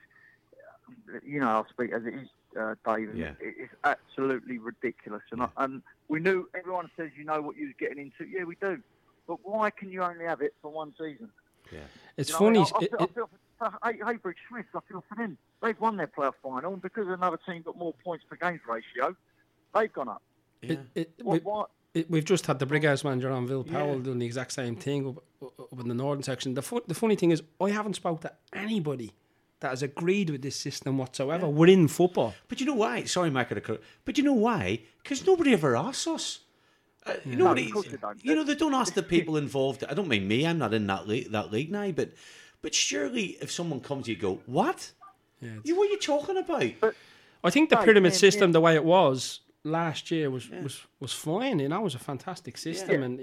E: I'll speak as it is, Dave.
B: Yeah.
E: It's absolutely ridiculous. And we knew, everyone says you know what you're getting into. Yeah, we do. But why can you only have it for one season?
B: Yeah.
C: It's funny.
E: I feel for Heybridge Smith, I feel for them. They've won their playoff final, and because another team got more points per games ratio, they've gone up.
B: Yeah.
C: We've just had the Brighouse manager on, Will Powell, doing the exact same thing up in the northern section. The funny thing is, I haven't spoke to anybody that has agreed with this system whatsoever within football.
B: But you know why? Sorry, Mike, but you know why? Because nobody ever asks us. Nobody,
E: of course they don't.
B: They don't ask the people involved. I don't mean me. I'm not in that league now. But surely, if someone comes, you go, what?
C: Yeah,
B: What are you talking about?
E: But
C: I think the pyramid system, the way it was last year, was fine. It was a fantastic system, and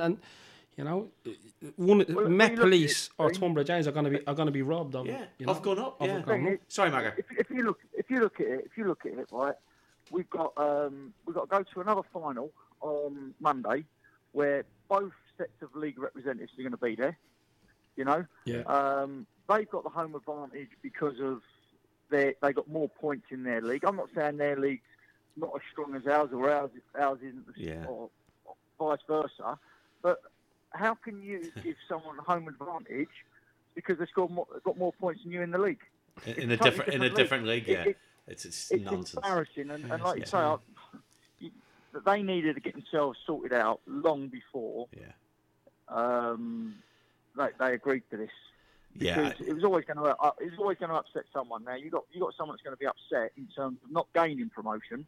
C: Met Police or Tunbridge Angels are going to be robbed of.
B: Yeah,
C: it,
B: I've gone up.
C: Of
B: Yeah.
C: it going up.
B: Sorry, Magger.
E: if you look at it, right, we've got to go to another final on Monday, where both sets of league representatives are going to be there.
C: Yeah.
E: They've got the home advantage because of they got more points in their league. I'm not saying their league's not as strong as ours, or ours isn't, or vice versa. But how can you give someone home advantage because they've got more points than you in the league?
B: In a different league, yeah. It's nonsense.
E: It's embarrassing, and like you say, they needed to get themselves sorted out long before.
B: Yeah.
E: They agreed to this. Because it was always going to upset someone. Now you got someone that's going to be upset in terms of not gaining promotion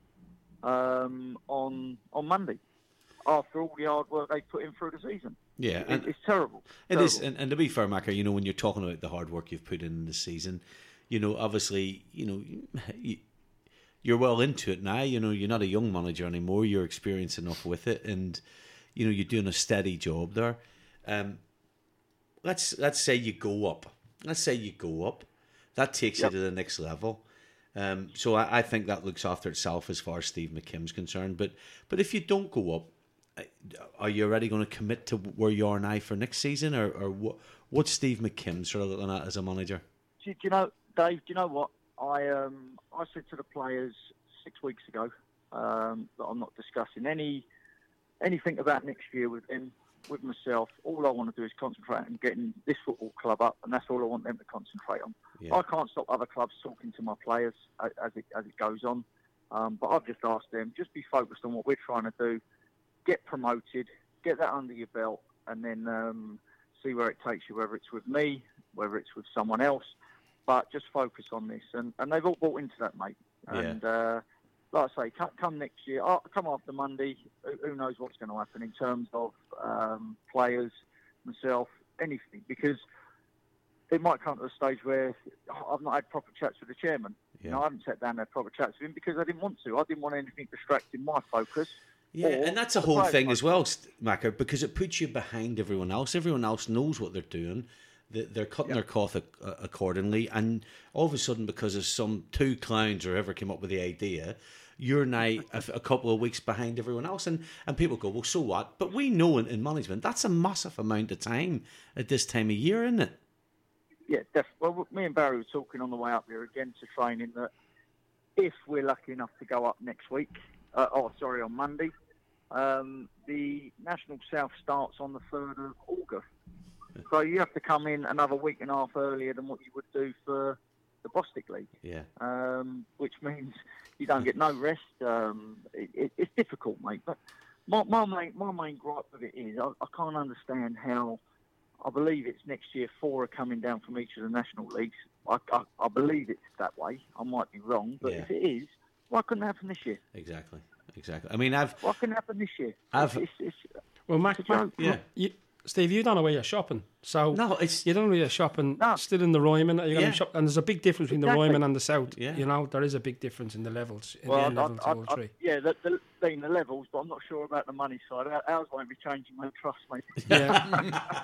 E: on Monday after all the hard work they put in through the season.
B: Yeah,
E: it's terrible.
B: It is, and to be fair, Macker, when you're talking about the hard work you've put in the season, obviously, you're well into it now. You're not a young manager anymore. You're experienced enough with it, and you're doing a steady job there. Let's say you go up. That takes you to the next level. So I think that looks after itself as far as Steve McKim's concerned. But if you don't go up, are you already going to commit to where you are now for next season, or what's Steve McKim sort of looking at as a manager?
E: Do you know, Dave? Do you know what I said to the players 6 weeks ago that I'm not discussing any anything about next year with them, with myself, all I want to do is concentrate on getting this football club up, and that's all I want them to concentrate on.
B: Yeah.
E: I can't stop other clubs talking to my players as it goes on, but I've just asked them, just be focused on what we're trying to do, get promoted, get that under your belt, and then see where it takes you, whether it's with me, whether it's with someone else, but just focus on this. And they've all bought into that, mate. And like I say, come next year, come after Monday, who knows what's going to happen in terms of players, myself, anything, because it might come to a stage where I've not had proper chats with the chairman.
B: Yeah.
E: You know, I haven't sat down and had proper chats with him because I didn't want to. I didn't want anything distracting my focus.
B: Yeah, and that's a whole thing as well, Macca, because it puts you behind everyone else. Everyone else knows what they're doing. They're cutting their cloth accordingly. And all of a sudden, because of some two clowns or whoever came up with the idea, you're now a couple of weeks behind everyone else. And people go, well, so what? But we know in management, that's a massive amount of time at this time of year, isn't it?
E: Yeah, definitely. Well, me and Barry were talking on the way up here again to training that if we're lucky enough to go up next week, on Monday, the National South starts on the 3rd of August. So you have to come in another week and a half earlier than what you would do for the Bostik League.
B: Yeah.
E: Which means you don't get no rest. It's difficult, mate. But my main gripe with it is I can't understand how. I believe it's next year 4 are coming down from each of the national leagues. I believe it's that way. I might be wrong, but if it is, why couldn't it happen this year?
B: Exactly. I mean,
E: why couldn't it happen this year?
C: Well, Mac, Steve, you don't know where you're shopping. So
B: no,
C: you don't know where you're shopping. No. Still in the Ryman. You're going to shop, and there's a big difference between the Ryman and the South. Yeah. You know, there is a big difference in the levels. In the level 2 or 3.
E: Yeah, the levels, but I'm not sure about the money side. Ours won't be changing, mate. Trust me.
C: Yeah.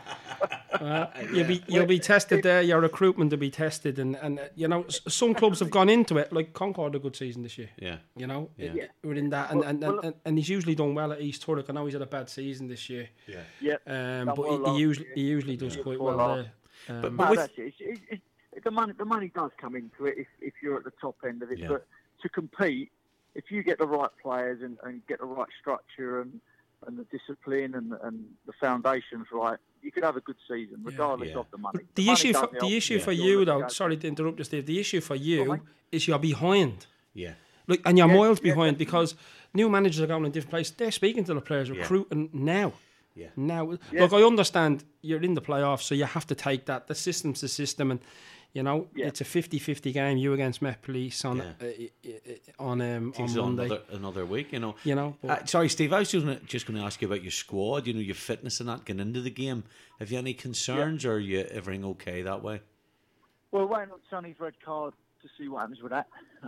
C: You'll be tested there. Your recruitment will be tested, and you know, some clubs have gone into it. Like Concord had a good season this year.
B: Yeah.
C: You know, we're in that, and he's usually done well at East Turrick. I know he's had a bad season this year.
E: Yeah. Yeah.
C: But he usually does quite well there.
E: But that's it. The money does come into it if you're at the top end of it. Yeah. But to compete, if you get the right players and get the right structure and the discipline and the foundations right, you could have a good season regardless of the money.
C: The issue for you, though, sorry to interrupt you, Steve, the issue for you is you're behind.
B: Yeah.
C: Look, and you're miles behind because new managers are going in different places. They're speaking to the players, recruiting now.
B: Yeah.
C: Now, look, I understand you're in the playoffs, so you have to take that. The system's the system, and you know it's a 50-50 game. You against Met Police on Monday.
B: Another week, you know.
C: But,
B: sorry, Steve. I was just going to ask you about your squad. You know, your fitness and that going into the game. Have you any concerns, or are you everything okay that way?
E: Well, waiting on Sonny's red card to see what happens with that.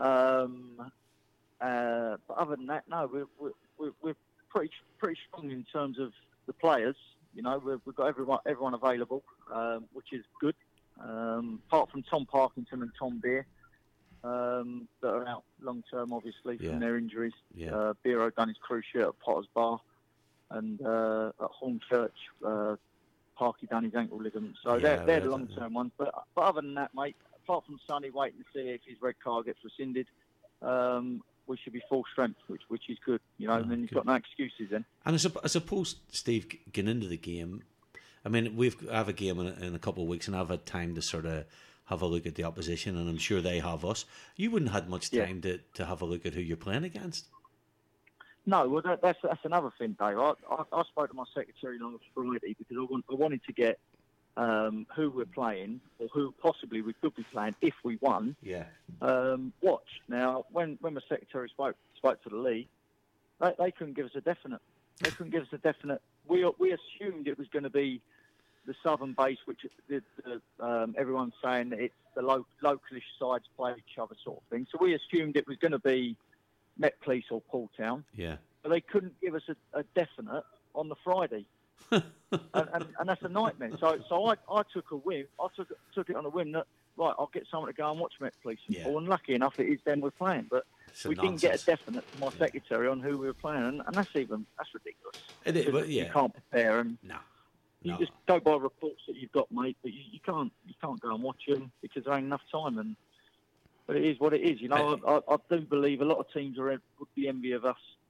E: But other than that, no, we're pretty strong in terms of the players. You know, we've got everyone available, which is good. Apart from Tom Parkinson and Tom Beer, that are out long term, obviously, from their injuries. Yeah. Beero done his cruise shirt at Potter's Bar, and at Hornchurch, Parky done his ankle ligament. So they're the long term ones. But other than that, mate, apart from Sonny waiting to see if his red card gets rescinded, we should be full strength, which is good, you know, and then you've got no excuses then.
B: And I suppose, Steve, getting into the game, I mean, I have a game in a couple of weeks, and I've had time to sort of have a look at the opposition, and I'm sure they have us. You wouldn't have had much time to have a look at who you're playing against.
E: No, well, that's another thing, Dave. I spoke to my secretary last Friday because I wanted to get who we're playing or who possibly we could be playing if we won.
B: Yeah.
E: Watch now. When my secretary spoke to the league, they couldn't give us a definite. They couldn't give us a definite. We assumed it was going to be the southern base, which everyone's saying that it's the localish sides play each other sort of thing. So we assumed it was going to be Met Police or Paultown.
B: Yeah.
E: But they couldn't give us a definite on the Friday. and that's a nightmare. So I took a whim. I took it on a whim that right, I'll get someone to go and watch Met Police and Paul. And lucky enough, it is them we're playing. But we didn't get a definite from my secretary on who we were playing, and that's ridiculous.
B: It is, but
E: you can't prepare and
B: no.
E: You just go by reports that you've got, mate. But you can't go and watch them because there ain't enough time. But it is what it is. You know, I do believe a lot of teams would be envy of us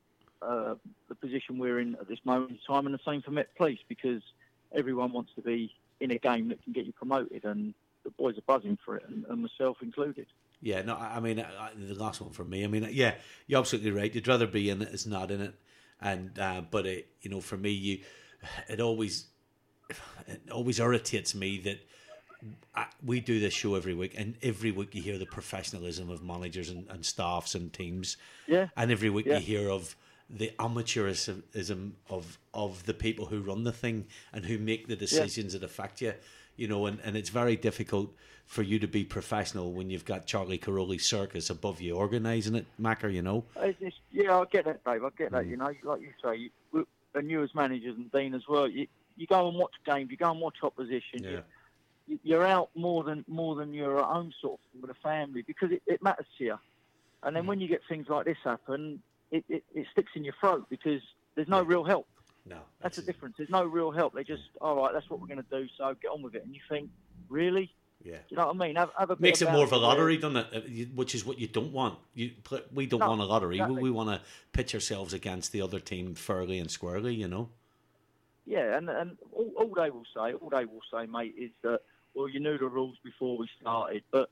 E: the position we're in at this moment in time, and the same for Met Police, because everyone wants to be in a game that can get you promoted, and the boys are buzzing for it, and myself included.
B: Yeah, no, I mean, the last one for me. I mean, yeah, you're absolutely right. You'd rather be in it as not in it, and but it, for me, it always irritates me that we do this show every week, and every week you hear the professionalism of managers and staffs and teams, and every week you hear of the amateurism of the people who run the thing and who make the decisions that affect you, and it's very difficult for you to be professional when you've got Charlie Caroli's circus above you organising it, Macca,
E: I get that, Dave. I get that. Like you say, and you as managers and Dean as well. You go and watch games. You go and watch opposition.
B: Yeah.
E: You're out more than your own sort of thing with a family, because it matters to you. And then when you get things like this happen, it sticks in your throat, because there's no real help.
B: No,
E: that's the difference. There's no real help. They just, all right, that's what we're going to do, so get on with it. And you think, really?
B: Yeah.
E: Do you know what I mean? Have a bit
B: Makes it more of a lottery,
E: there.
B: doesn't it? Which is what you don't want. We don't want a lottery.
E: Exactly.
B: We want to pitch ourselves against the other team fairly and squarely,
E: Yeah, and all they will say, mate, is that, well, you knew the rules before we started, but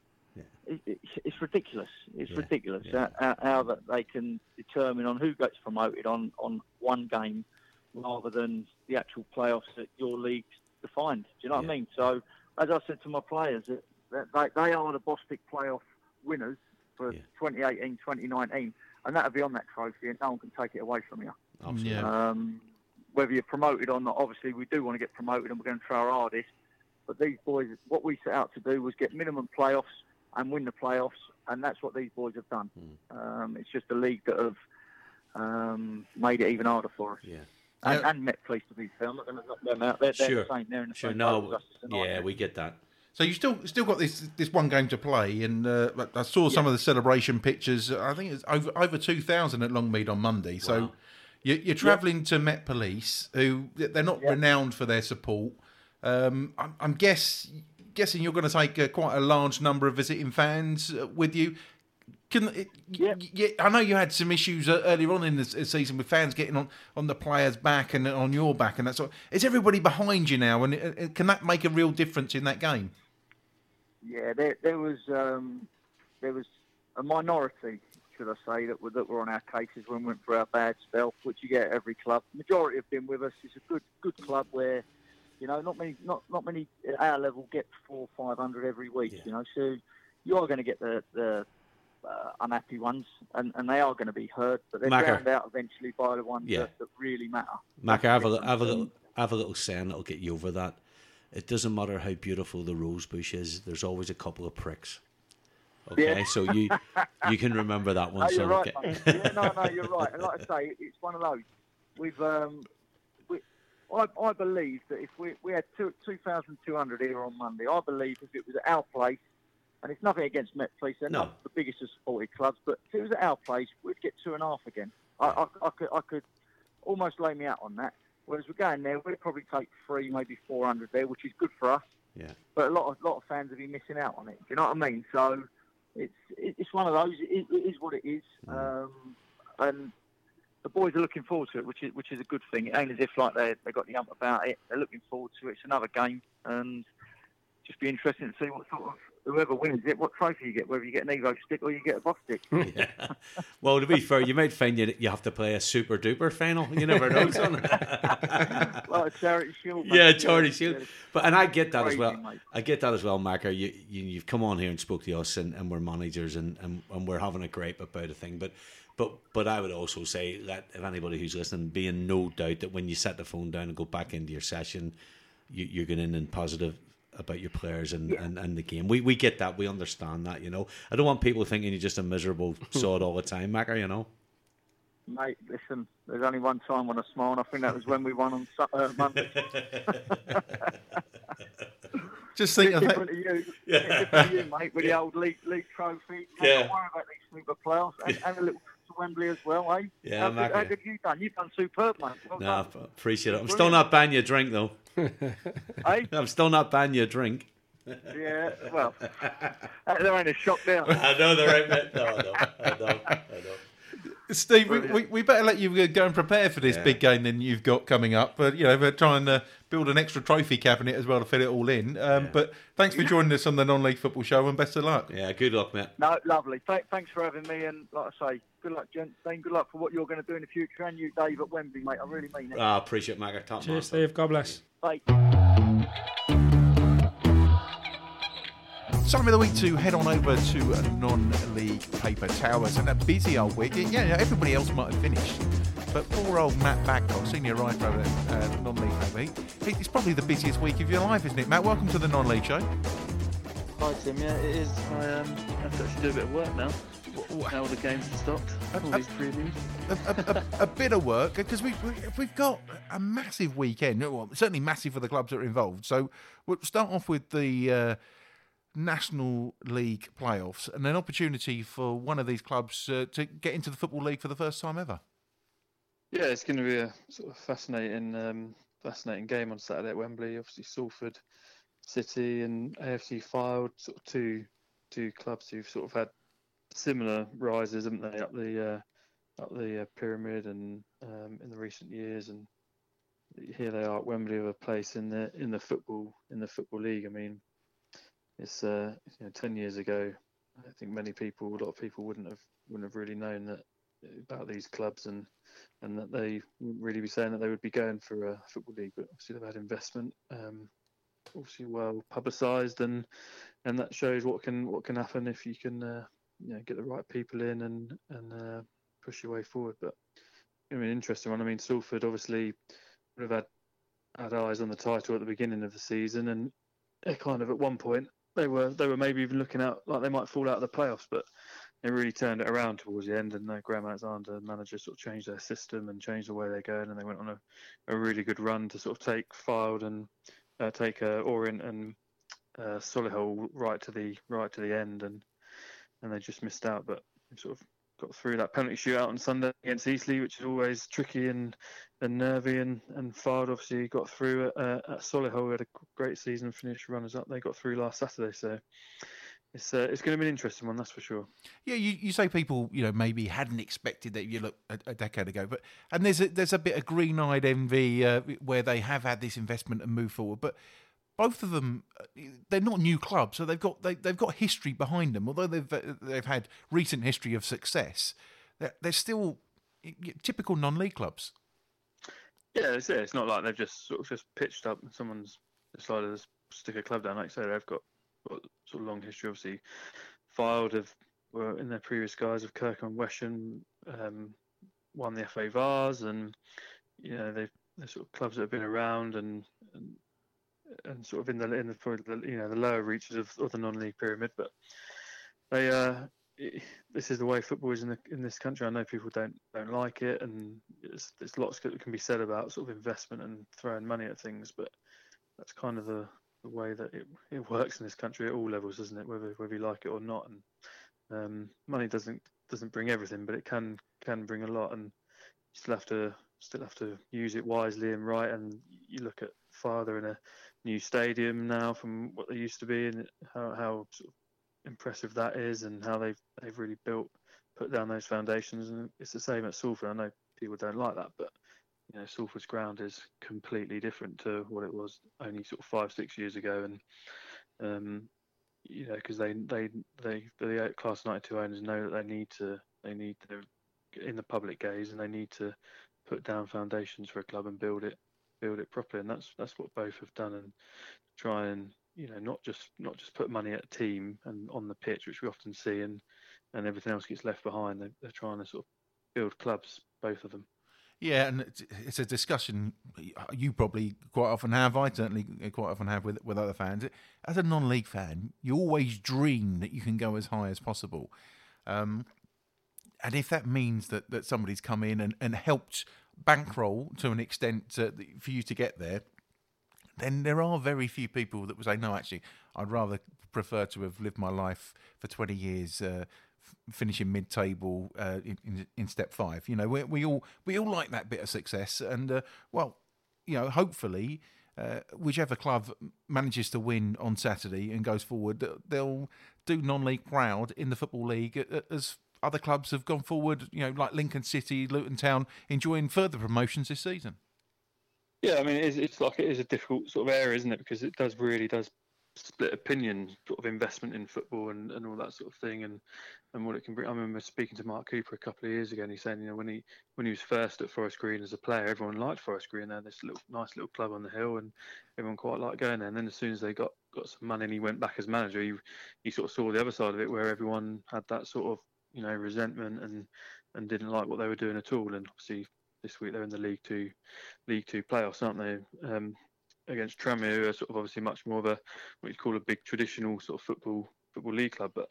E: it's ridiculous. It's ridiculous how that they can determine on who gets promoted on one game rather than the actual playoffs that your league's defined. Do you know what I mean? So, as I said to my players, that they are the Bostik playoff winners for 2018, 2019, and that'll be on that trophy, and no one can take it away from you.
B: Absolutely.
A: Yeah.
E: Whether you're promoted or not, obviously we do want to get promoted, and we're going to try our hardest. But these boys, what we set out to do was get minimum playoffs and win the playoffs, and that's what these boys have done. It's just a league that have made it even harder for us.
B: Yeah.
E: And Met Police, to be fair. I'm not going to knock them out. They're the same. They're in the same boat as us.
B: Yeah, we get that.
A: So you still got this one game to play, and I saw some of the celebration pictures. I think it's over 2,000 at Longmead on Monday. So
B: Wow.
A: you're travelling to Met Police, who they're not renowned for their support. I'm guessing you're going to take quite a large number of visiting fans with you. I know you had some issues earlier on in the season with fans getting on the players' back and on your back and that sort. Is everybody behind you now, and can that make a real difference in that game?
E: Yeah, there was a minority, should I say, that were on our cases when we went through our bad spell, which you get at every club. Majority have been with us. It's a good club where, not many at our level get 400 or 500 every week. So you are going to get the unhappy ones, and they are going to be heard, but they're drowned out eventually by the ones that really matter.
B: Macca, have a little saying that'll get you over that. It doesn't matter how beautiful the rose bush is, there's always a couple of pricks. Okay, so you can remember that one.
E: No, you're right, mate. No, you're right. And like I say, it's one of those. I believe that if we had 2,200 here on Monday, I believe if it was at our place, and it's nothing against Met Police, they're not the biggest of supported clubs, but if it was at our place, we'd get 2.5 again. I could almost lay me out on that. Whereas we're going there, we'd probably take 3, maybe 400 there, which is good for us.
B: Yeah.
E: But a lot of fans will be missing out on it. Do you know what I mean? So it's one of those. It is what it is, and the boys are looking forward to it, which is a good thing. It ain't as if like they got the ump about it. They're looking forward to it. It's another game, and just be interesting to see what sort of whoever wins it, what trophy you get, whether you get an Evo stick or you get a box stick.
B: Yeah. Well, to be fair, you might find you have to play a super duper final. You never know, son.
E: Like a charity shield.
B: Yeah, charity shield. And I get that
E: Crazy,
B: as well.
E: mate.
B: I get that as well, Macca. You've come on here and spoke to us, and we're managers, and we're having a gripe about a thing. But I would also say that if anybody who's listening, be in no doubt that when you set the phone down and go back into your session, you're going in positive about your players and the game. We get that. We understand that, I don't want people thinking you're just a miserable sod all the time, Macca,
E: Mate, listen, there's only one time when I smile, and I think that was when we won on Monday.
A: Just think of
E: different to you, different to you, mate, with the old league trophy. Don't worry about these super playoffs, and a little to Wembley as well, eh?
B: Yeah,
E: how good have you done? You've done superb, mate. Well done.
B: Appreciate it. I'm still not banning you a drink, though.
E: Eh?
B: I'm still not banning you a drink.
E: Yeah, well, there ain't a shot there.
B: I know there ain't, mate. No, I know.
A: Steve, we better let you go and prepare for this big game then you've got coming up. But we're trying to build an extra trophy cabinet as well to fit it all in. But thanks for joining us on the Non-League Football Show, and best of luck.
B: Yeah, good luck, mate.
E: No, lovely. Thanks for having me, and like I say, good luck, gents. Dean, good luck for what you're going to do in the future, and you, Dave, at Wembley, mate. I really mean it.
B: I appreciate it, Magger.
C: Cheers, Steve. God bless.
E: Bye.
A: Time of the week to head on over to Non-League Paper Towers, and a busy old week. Yeah, everybody else might have finished, but poor old Matt Babcock, senior writer at Non-League Paper, it's probably the busiest week of your life, isn't it, Matt? Welcome to the Non-League Show.
F: Hi Tim, yeah it is. I have to actually do a bit of work now. Now all the games have stopped, all these previews.
A: A bit of work, because we've got a massive weekend, well, certainly massive for the clubs that are involved. So we'll start off with the National League playoffs, and an opportunity for one of these clubs to get into the Football League for the first time ever.
F: Yeah, it's going to be a sort of fascinating game on Saturday at Wembley. Obviously, Salford City and AFC Fylde, sort of two clubs who've sort of had similar rises, haven't they, up the pyramid and in the recent years, and here they are at Wembley with a place in the football league. I mean, it's 10 years ago, I think a lot of people wouldn't have really known that about these clubs, and that they wouldn't really be saying that they would be going for a football league. But obviously they've had investment, obviously well publicised, and that shows what can happen if you can get the right people in and push your way forward. But I mean, interesting one. I mean, Salford obviously would have had eyes on the title at the beginning of the season, and they kind of at one point they were maybe even looking out like they might fall out of the playoffs, but they really turned it around towards the end. And Graham Alexander, manager, sort of changed their system and changed the way they're going, and they went on a really good run to sort of take Fylde and take Orient and Solihull right to the end, and they just missed out. But they sort of got through that penalty shootout on Sunday against Eastleigh, which is always tricky and nervy, and Fylde obviously got through at Solihull. We had a great season, finished runners up. They got through last Saturday, so it's going to be an interesting one, that's for sure. Yeah,
A: you say people maybe hadn't expected that. You look a decade ago, and there's a bit of green-eyed envy where they have had this investment and move forward, but both of them, they're not new clubs, so they've got history behind them. Although they've had recent history of success, they're still typical non-league clubs.
F: Yeah, it's not like they've just pitched up and someone's decided to stick a club down. Like I say, they've got sort of long history. Obviously, Fylde were in their previous guys of Kirkham and Wesham, won the FA Vars, and they're sort of clubs that have been around and sort of in the probably the lower reaches of the non-league pyramid. But this is the way football is in this country. I know people don't like it, and there's lots that can be said about sort of investment and throwing money at things, but that's kind of the way that it works in this country at all levels, doesn't it? Whether you like it or not. And money doesn't bring everything, but it can bring a lot, and you still have to use it wisely and right. And you look at Father in a new stadium now from what they used to be, and how sort of impressive that is, and how they've really put down those foundations. And it's the same at Salford. I know people don't like that, but Salford's ground is completely different to what it was only sort of 5-6 years ago, and because the Class 92 owners know that they need to in the public gaze, and they need to put down foundations for a club and build it properly, and that's what both have done, and try and not just put money at a team and on the pitch, which we often see, and everything else gets left behind. They're trying to sort of build clubs, both of them.
A: Yeah, and it's a discussion you probably quite often have. I certainly quite often have with other fans. As a non-league fan, you always dream that you can go as high as possible. And if that means that somebody's come in and helped bankroll to an extent for you to get there, then there are very few people that would say, no, actually, I'd rather prefer to have lived my life for 20 years finishing mid-table in step 5. We all like that bit of success, and hopefully whichever club manages to win on Saturday and goes forward, they'll do non-league proud in the Football League as other clubs have gone forward, like Lincoln City, Luton Town, enjoying further promotions this season.
F: Yeah, I mean, it is a difficult sort of area, isn't it? Because it really does split opinion, sort of investment in football and all that sort of thing, and what it can bring. I remember speaking to Mark Cooper a couple of years ago, and he's saying, when he was first at Forest Green as a player, everyone liked Forest Green. They're this nice little club on the hill, and everyone quite liked going there. And then as soon as they got some money and he went back as manager, he sort of saw the other side of it, where everyone had that sort of resentment and didn't like what they were doing at all. And obviously this week they're in the League Two playoffs, aren't they? Against Tranmere, who are sort of obviously much more of a what you call a big traditional sort of football league club. But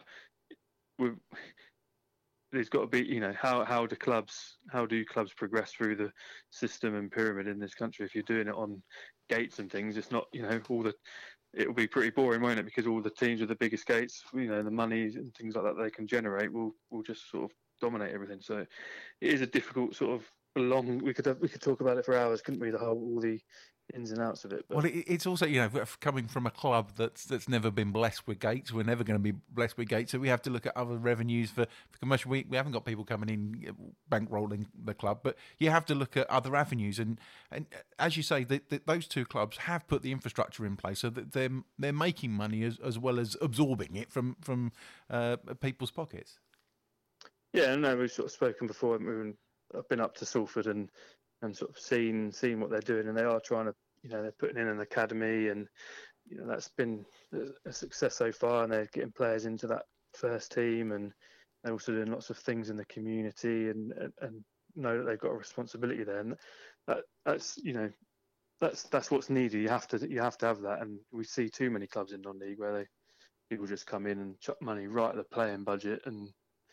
F: there's got to be, how do clubs progress through the system and pyramid in this country? If you're doing it on gates and things, it's not, it'll be pretty boring, won't it? Because all the teams with the biggest gates, the money and things like that they can generate will just sort of dominate everything. So it is a difficult sort of we could talk about it for hours, couldn't we? All the ins and outs of it. But.
A: Well, it's also, coming from a club that's never been blessed with gates, we're never going to be blessed with gates, so we have to look at other revenues for commercial. We haven't got people coming in bankrolling the club, but you have to look at other avenues. And as you say, those two clubs have put the infrastructure in place so that they're making money as well as absorbing it from people's pockets.
F: Yeah, no, we've sort of spoken before. I've been up to Salford and sort of seen what they're doing, and they are trying to, they're putting in an academy, and that's been a success so far, and they're getting players into that first team, and they're also doing lots of things in the community, and know that they've got a responsibility there, and that's what's needed. You have to have that, and we see too many clubs in non-league where people just come in and chuck money right at the playing budget, and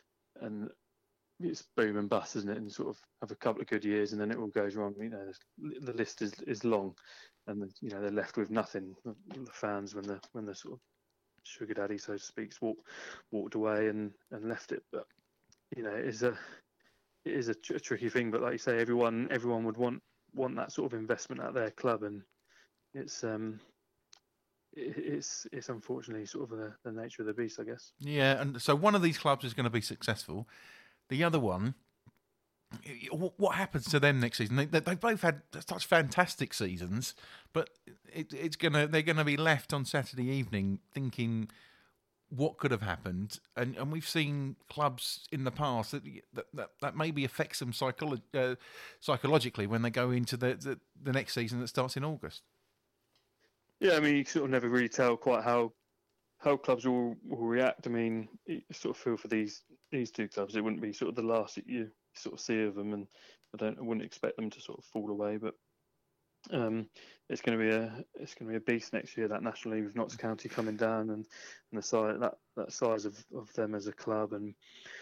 F: it's boom and bust, isn't it? And sort of have a couple of good years, and then it all goes wrong. The list is long, and they're left with nothing. The fans, when the sort of sugar daddy, so to speak, walked away and left it. But it is a tricky thing. But like you say, everyone would want that sort of investment at their club, and it's unfortunately sort of the nature of the beast, I guess.
A: Yeah, and so one of these clubs is going to be successful. The other one, what happens to them next season? They both had such fantastic seasons, but they're gonna be left on Saturday evening thinking what could have happened, and we've seen clubs in the past that maybe affects them psychologically when they go into the next season that starts in August.
F: Yeah, I mean, you sort of never really tell quite how clubs will react. I mean, you sort of feel for these two clubs, it wouldn't be sort of the last that you sort of see of them, and I wouldn't expect them to sort of fall away. But it's going to be a beast next year. That National League with Notts County coming down, and the size that size of them as a club, and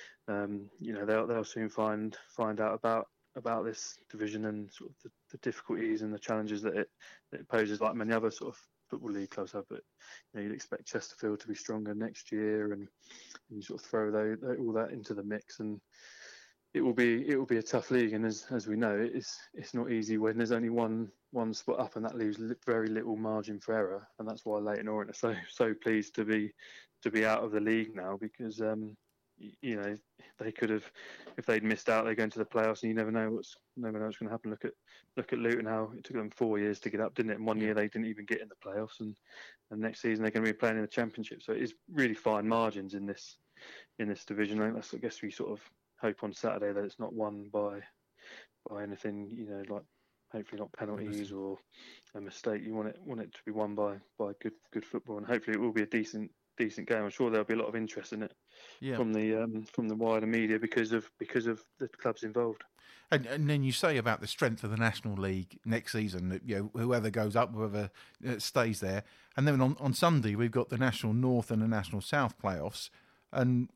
F: they'll soon find out about this division and sort of the difficulties and the challenges that it poses, like many other sort of football league clubs have. But you'd expect Chesterfield to be stronger next year, and you sort of throw all that into the mix, and it will be a tough league. And as we know, it's not easy when there's only one spot up, and that leaves very little margin for error. And that's why Leyton Orient are so pleased to be out of the league now, because they could have, if they'd missed out, they go into the playoffs, and you never know what's going to happen. Look at Luton, how it took them 4 years to get up, didn't it? And 1 year they didn't even get in the playoffs, and next season they're going to be playing in the Championship. So it is really fine margins in this division. I guess we sort of hope on Saturday that it's not won by anything, like hopefully not penalties or a mistake. You want it to be won by good football, and hopefully it will be a decent game. I'm sure there'll be a lot of interest in it from the wider media because of the clubs involved.
A: And then you say about the strength of the National League next season, that whoever goes up, whoever stays there, and then on Sunday we've got the National North and the National South playoffs, and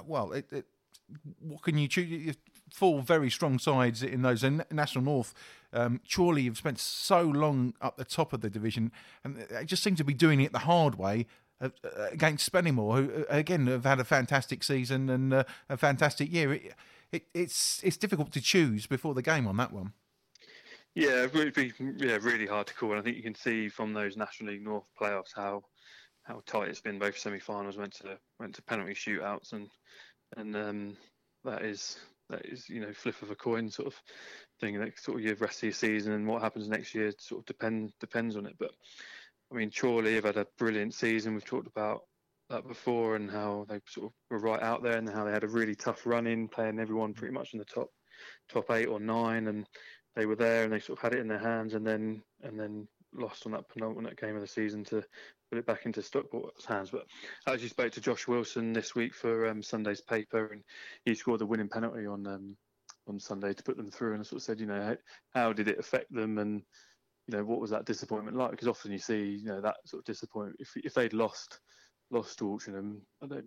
A: what can you choose? 4 very strong sides in those. And National North, surely you've spent so long up the top of the division, and they just seem to be doing it the hard way against Spennymoor, who again have had a fantastic season and a fantastic year. It's difficult to choose before the game on that one.
F: Yeah, it would be really hard to call. And I think you can see from those National League North playoffs how tight it's been. Both semi-finals went to penalty shootouts, and that is flip of a coin sort of thing. That sort of your rest of your season and what happens next year sort of depends on it. But I mean, Chorley have had a brilliant season. We've talked about that before, and how they sort of were right out there, and how they had a really tough run in, playing everyone pretty much in the top 8 or 9, and they were there and they sort of had it in their hands, and then lost on that penultimate game of the season to put it back into Stockport's hands. But I actually spoke to Josh Wilson this week for Sunday's paper, and he scored the winning penalty on Sunday to put them through, and I sort of said, how did it affect them, and what was that disappointment like? Because often you see, that sort of disappointment. If they'd lost to Altrincham,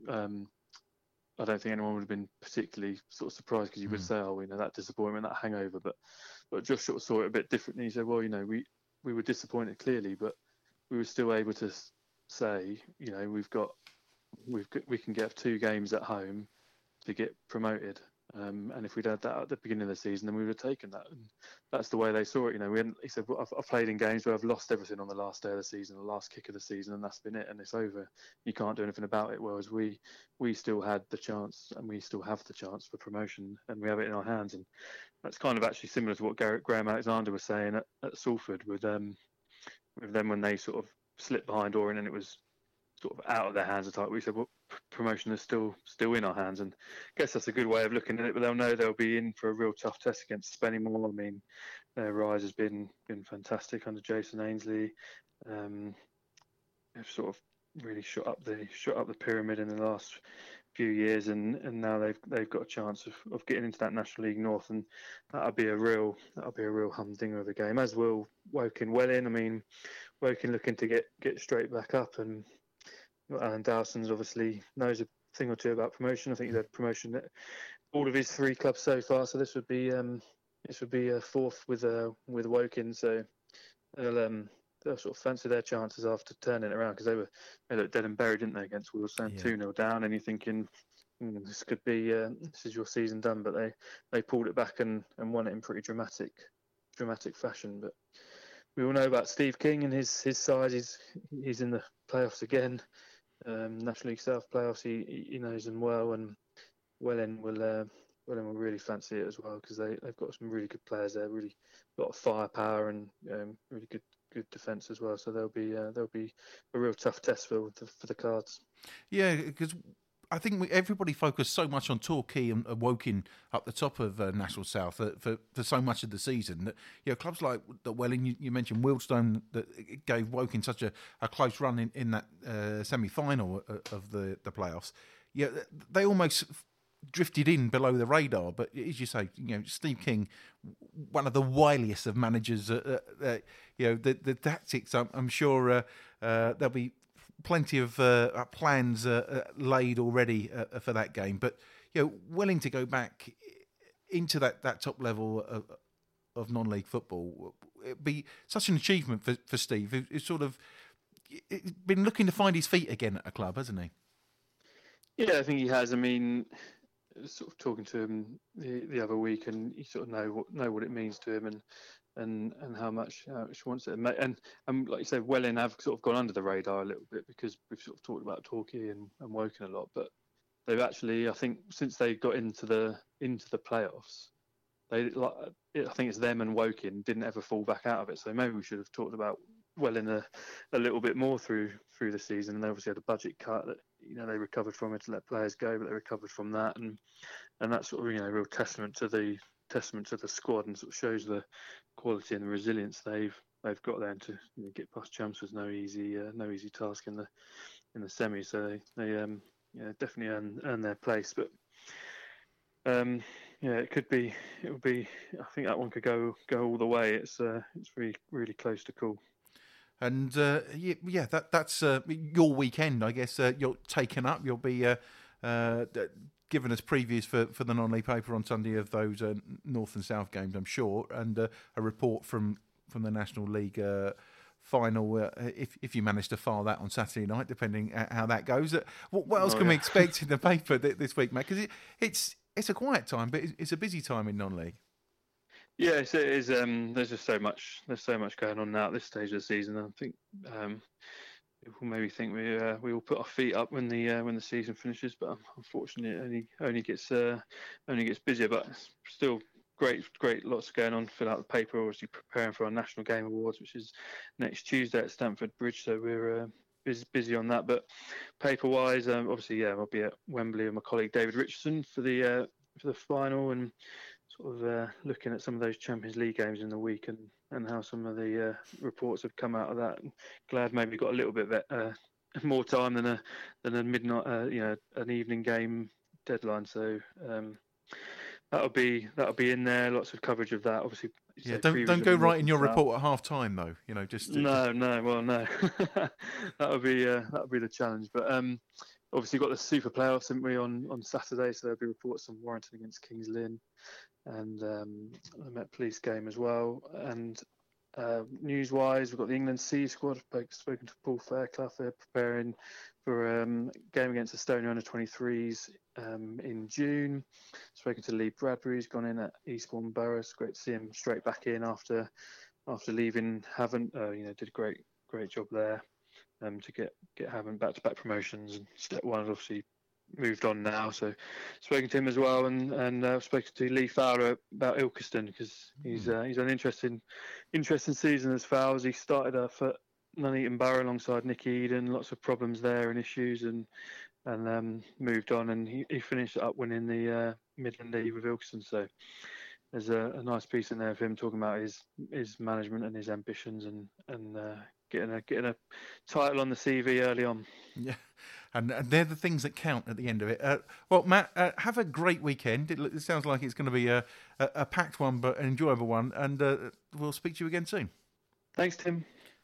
F: I don't think anyone would have been particularly sort of surprised, because you would say, that disappointment, that hangover. But Josh sort of saw it a bit differently. He said, well, we were disappointed clearly, but we were still able to say, we can get 2 games at home to get promoted. And if we'd had that at the beginning of the season, then we would have taken that. And that's the way they saw it. He said, well, I've played in games where I've lost everything on the last day of the season, the last kick of the season, and that's been it, and it's over. You can't do anything about it. Whereas we still had the chance, and we still have the chance for promotion, and we have it in our hands. And that's kind of actually similar to what Graham Alexander was saying at Salford with them when they sort of slipped behind Orient, and it was sort of out of their hands. We said, well, promotion is still in our hands, and I guess that's a good way of looking at it. But they'll know they'll be in for a real tough test against Spennymoor. I mean, their rise has been fantastic under Jason Ainsley. They've sort of really shot up the pyramid in the last few years, and now they've got a chance of getting into that National League North, and that'll be a real humdinger of a game. As will Woking Welling. I mean, Woking looking to get straight back up, and Alan Dowson's obviously knows a thing or two about promotion. I think he's had promotion at all of his 3 clubs so far. So this would be a 4th with Woking. So they'll sort of fancy their chances after turning it around, because they looked dead and buried, didn't they, against Wealdstone, 2-0 down, and you're thinking this could be this is your season done. But they pulled it back and won it in pretty dramatic fashion. But we all know about Steve King and his side. He's in the playoffs again. National League South playoffs, he knows them well, and Welling will really fancy it as well, because they've got some really good players there, really got firepower, and really good defence as well. So there'll be a real tough test for the Cards.
A: Yeah, because I think everybody focused so much on Torquay and Woking up the top of National South for so much of the season that clubs like the Welling, you mentioned Wealdstone, that gave Woking such a close run in that semi-final of the playoffs. Yeah, they almost drifted in below the radar. But as you say, Steve King, one of the wiliest of managers. The tactics, I'm sure there'll be plenty of plans laid already for that game, but willing to go back into that top level of non-league football, it'd be such an achievement for Steve, who's sort of been looking to find his feet again at a club, hasn't he?
F: Yeah, I think he has. I mean, sort of talking to him the other week, and you sort of know what it means to him, and how much he wants it. And like you said, Welling have sort of gone under the radar a little bit, because we've sort of talked about Torquay and Woking a lot, but they've actually, I think, since they got into the playoffs, I think it's them and Woking didn't ever fall back out of it. So maybe we should have talked about Welling a little bit more through the season. And they obviously had a budget cut that they recovered from it to let players go, but they recovered from that, and that's sort of real testament to the squad, and sort of shows the quality and the resilience they've got there. And to get past champs was no easy task in the semi. So they definitely earn their place. But it would be. I think that one could go all the way. It's really really close to call.
A: And that's your weekend, I guess. You're taken up. You'll be giving us previews for the non-league paper on Sunday of those North and South games, I'm sure, and a report from the National League final, if you manage to file that on Saturday night, depending how that goes. What else can we expect in the paper this week, Matt? Because it's a quiet time, but it's a busy time in non-league.
F: Yes, it is. There's just so much. There's so much going on now at this stage of the season. I think people maybe think we all put our feet up when the season finishes, but unfortunately it only gets busier. But still great, lots going on. Fill out the paper, obviously preparing for our National Game Awards, which is next Tuesday at Stamford Bridge. So we're busy on that. But paper-wise, obviously, I'll be at Wembley with my colleague David Richardson for the final, and sort of looking at some of those Champions League games in the week and how some of the reports have come out of that. Glad maybe got a little bit more time than a midnight, an evening game deadline. So that'll be in there. Lots of coverage of that. Obviously,
A: don't go writing your report at half time though.
F: No. that'll be the challenge. But obviously got the Super Playoffs, haven't we, on Saturday? So there'll be reports on Warrington against Kings Lynn, and the Met Police game as well. And news-wise, we've got the England C squad. I've spoken to Paul Fairclough. They're preparing for a game against Estonia under-23s in June. Spoken to Lee Bradbury. He's gone in at Eastbourne Borough. It's great to see him straight back in after leaving Havant. Did a great job there to get Havant back-to-back promotions. And Step 1 has obviously moved on now, so spoken to him as well, and I've spoken to Lee Fowler about Ilkeston, because he's had an interesting season as Fowles. He started off at Nuneaton Borough alongside Nick Eden, lots of problems there and issues, and moved on, and he finished up winning the Midland League with Ilkeston. So there's a nice piece in there of him talking about his management and his ambitions, and getting a title on the CV early on.
A: Yeah. And they're the things that count at the end of it. Well, Matt, have a great weekend. It sounds like it's going to be a packed one, but an enjoyable one. And we'll speak to you again soon.
F: Thanks, Tim.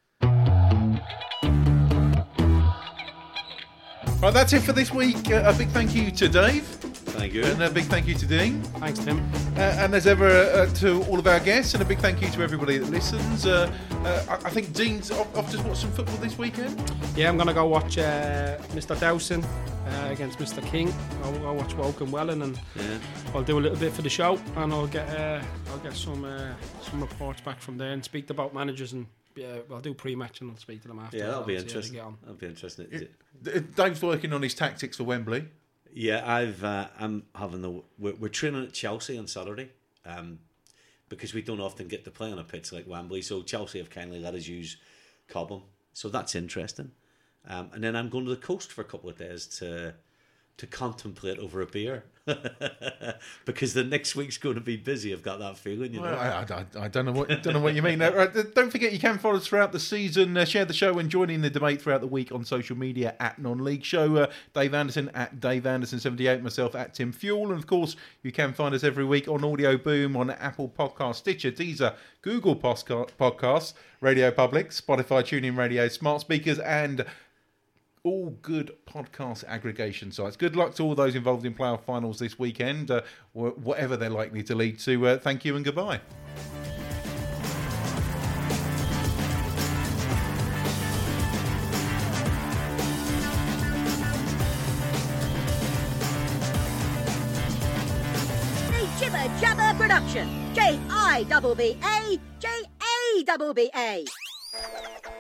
A: Right, that's it for this week. A big thank you to Dave.
B: Thank you.
A: And a big thank you to Dean.
C: Thanks, Tim.
A: And as ever, to all of our guests, and a big thank you to everybody that listens. I think Dean's off to watch some football this weekend.
C: Yeah, I'm going to go watch Mr. Dowson against Mr. King. I'll watch Woking Welling, and I'll do a little bit for the show, and I'll get some reports back from there and speak about managers, and I'll do pre-match and I'll speak to them after.
B: Yeah, that'll be interesting. That'll be interesting.
A: Dave's working on his tactics for Wembley.
B: Yeah, I'm having we're training at Chelsea on Saturday, because we don't often get to play on a pitch like Wembley. So Chelsea have kindly let us use Cobham, so that's interesting. And then I'm going to the coast for a couple of days to contemplate over a beer, because the next week's going to be busy. I've got that feeling.
A: Well, I don't know what you mean. Don't forget, you can follow us throughout the season. Share the show and join in the debate throughout the week on social media at Non-League Show. Dave Anderson at Dave Anderson78, myself at Tim Fuel, and of course you can find us every week on Audio Boom, on Apple Podcasts, Stitcher, Deezer, Google Podcasts, Radio Public, Spotify, TuneIn Radio, smart speakers, and all good podcast aggregation sites. Good luck to all those involved in playoff finals this weekend, whatever they're likely to lead to. Thank you and goodbye.
G: A Jibber Jabber production. JIBBA JABBA.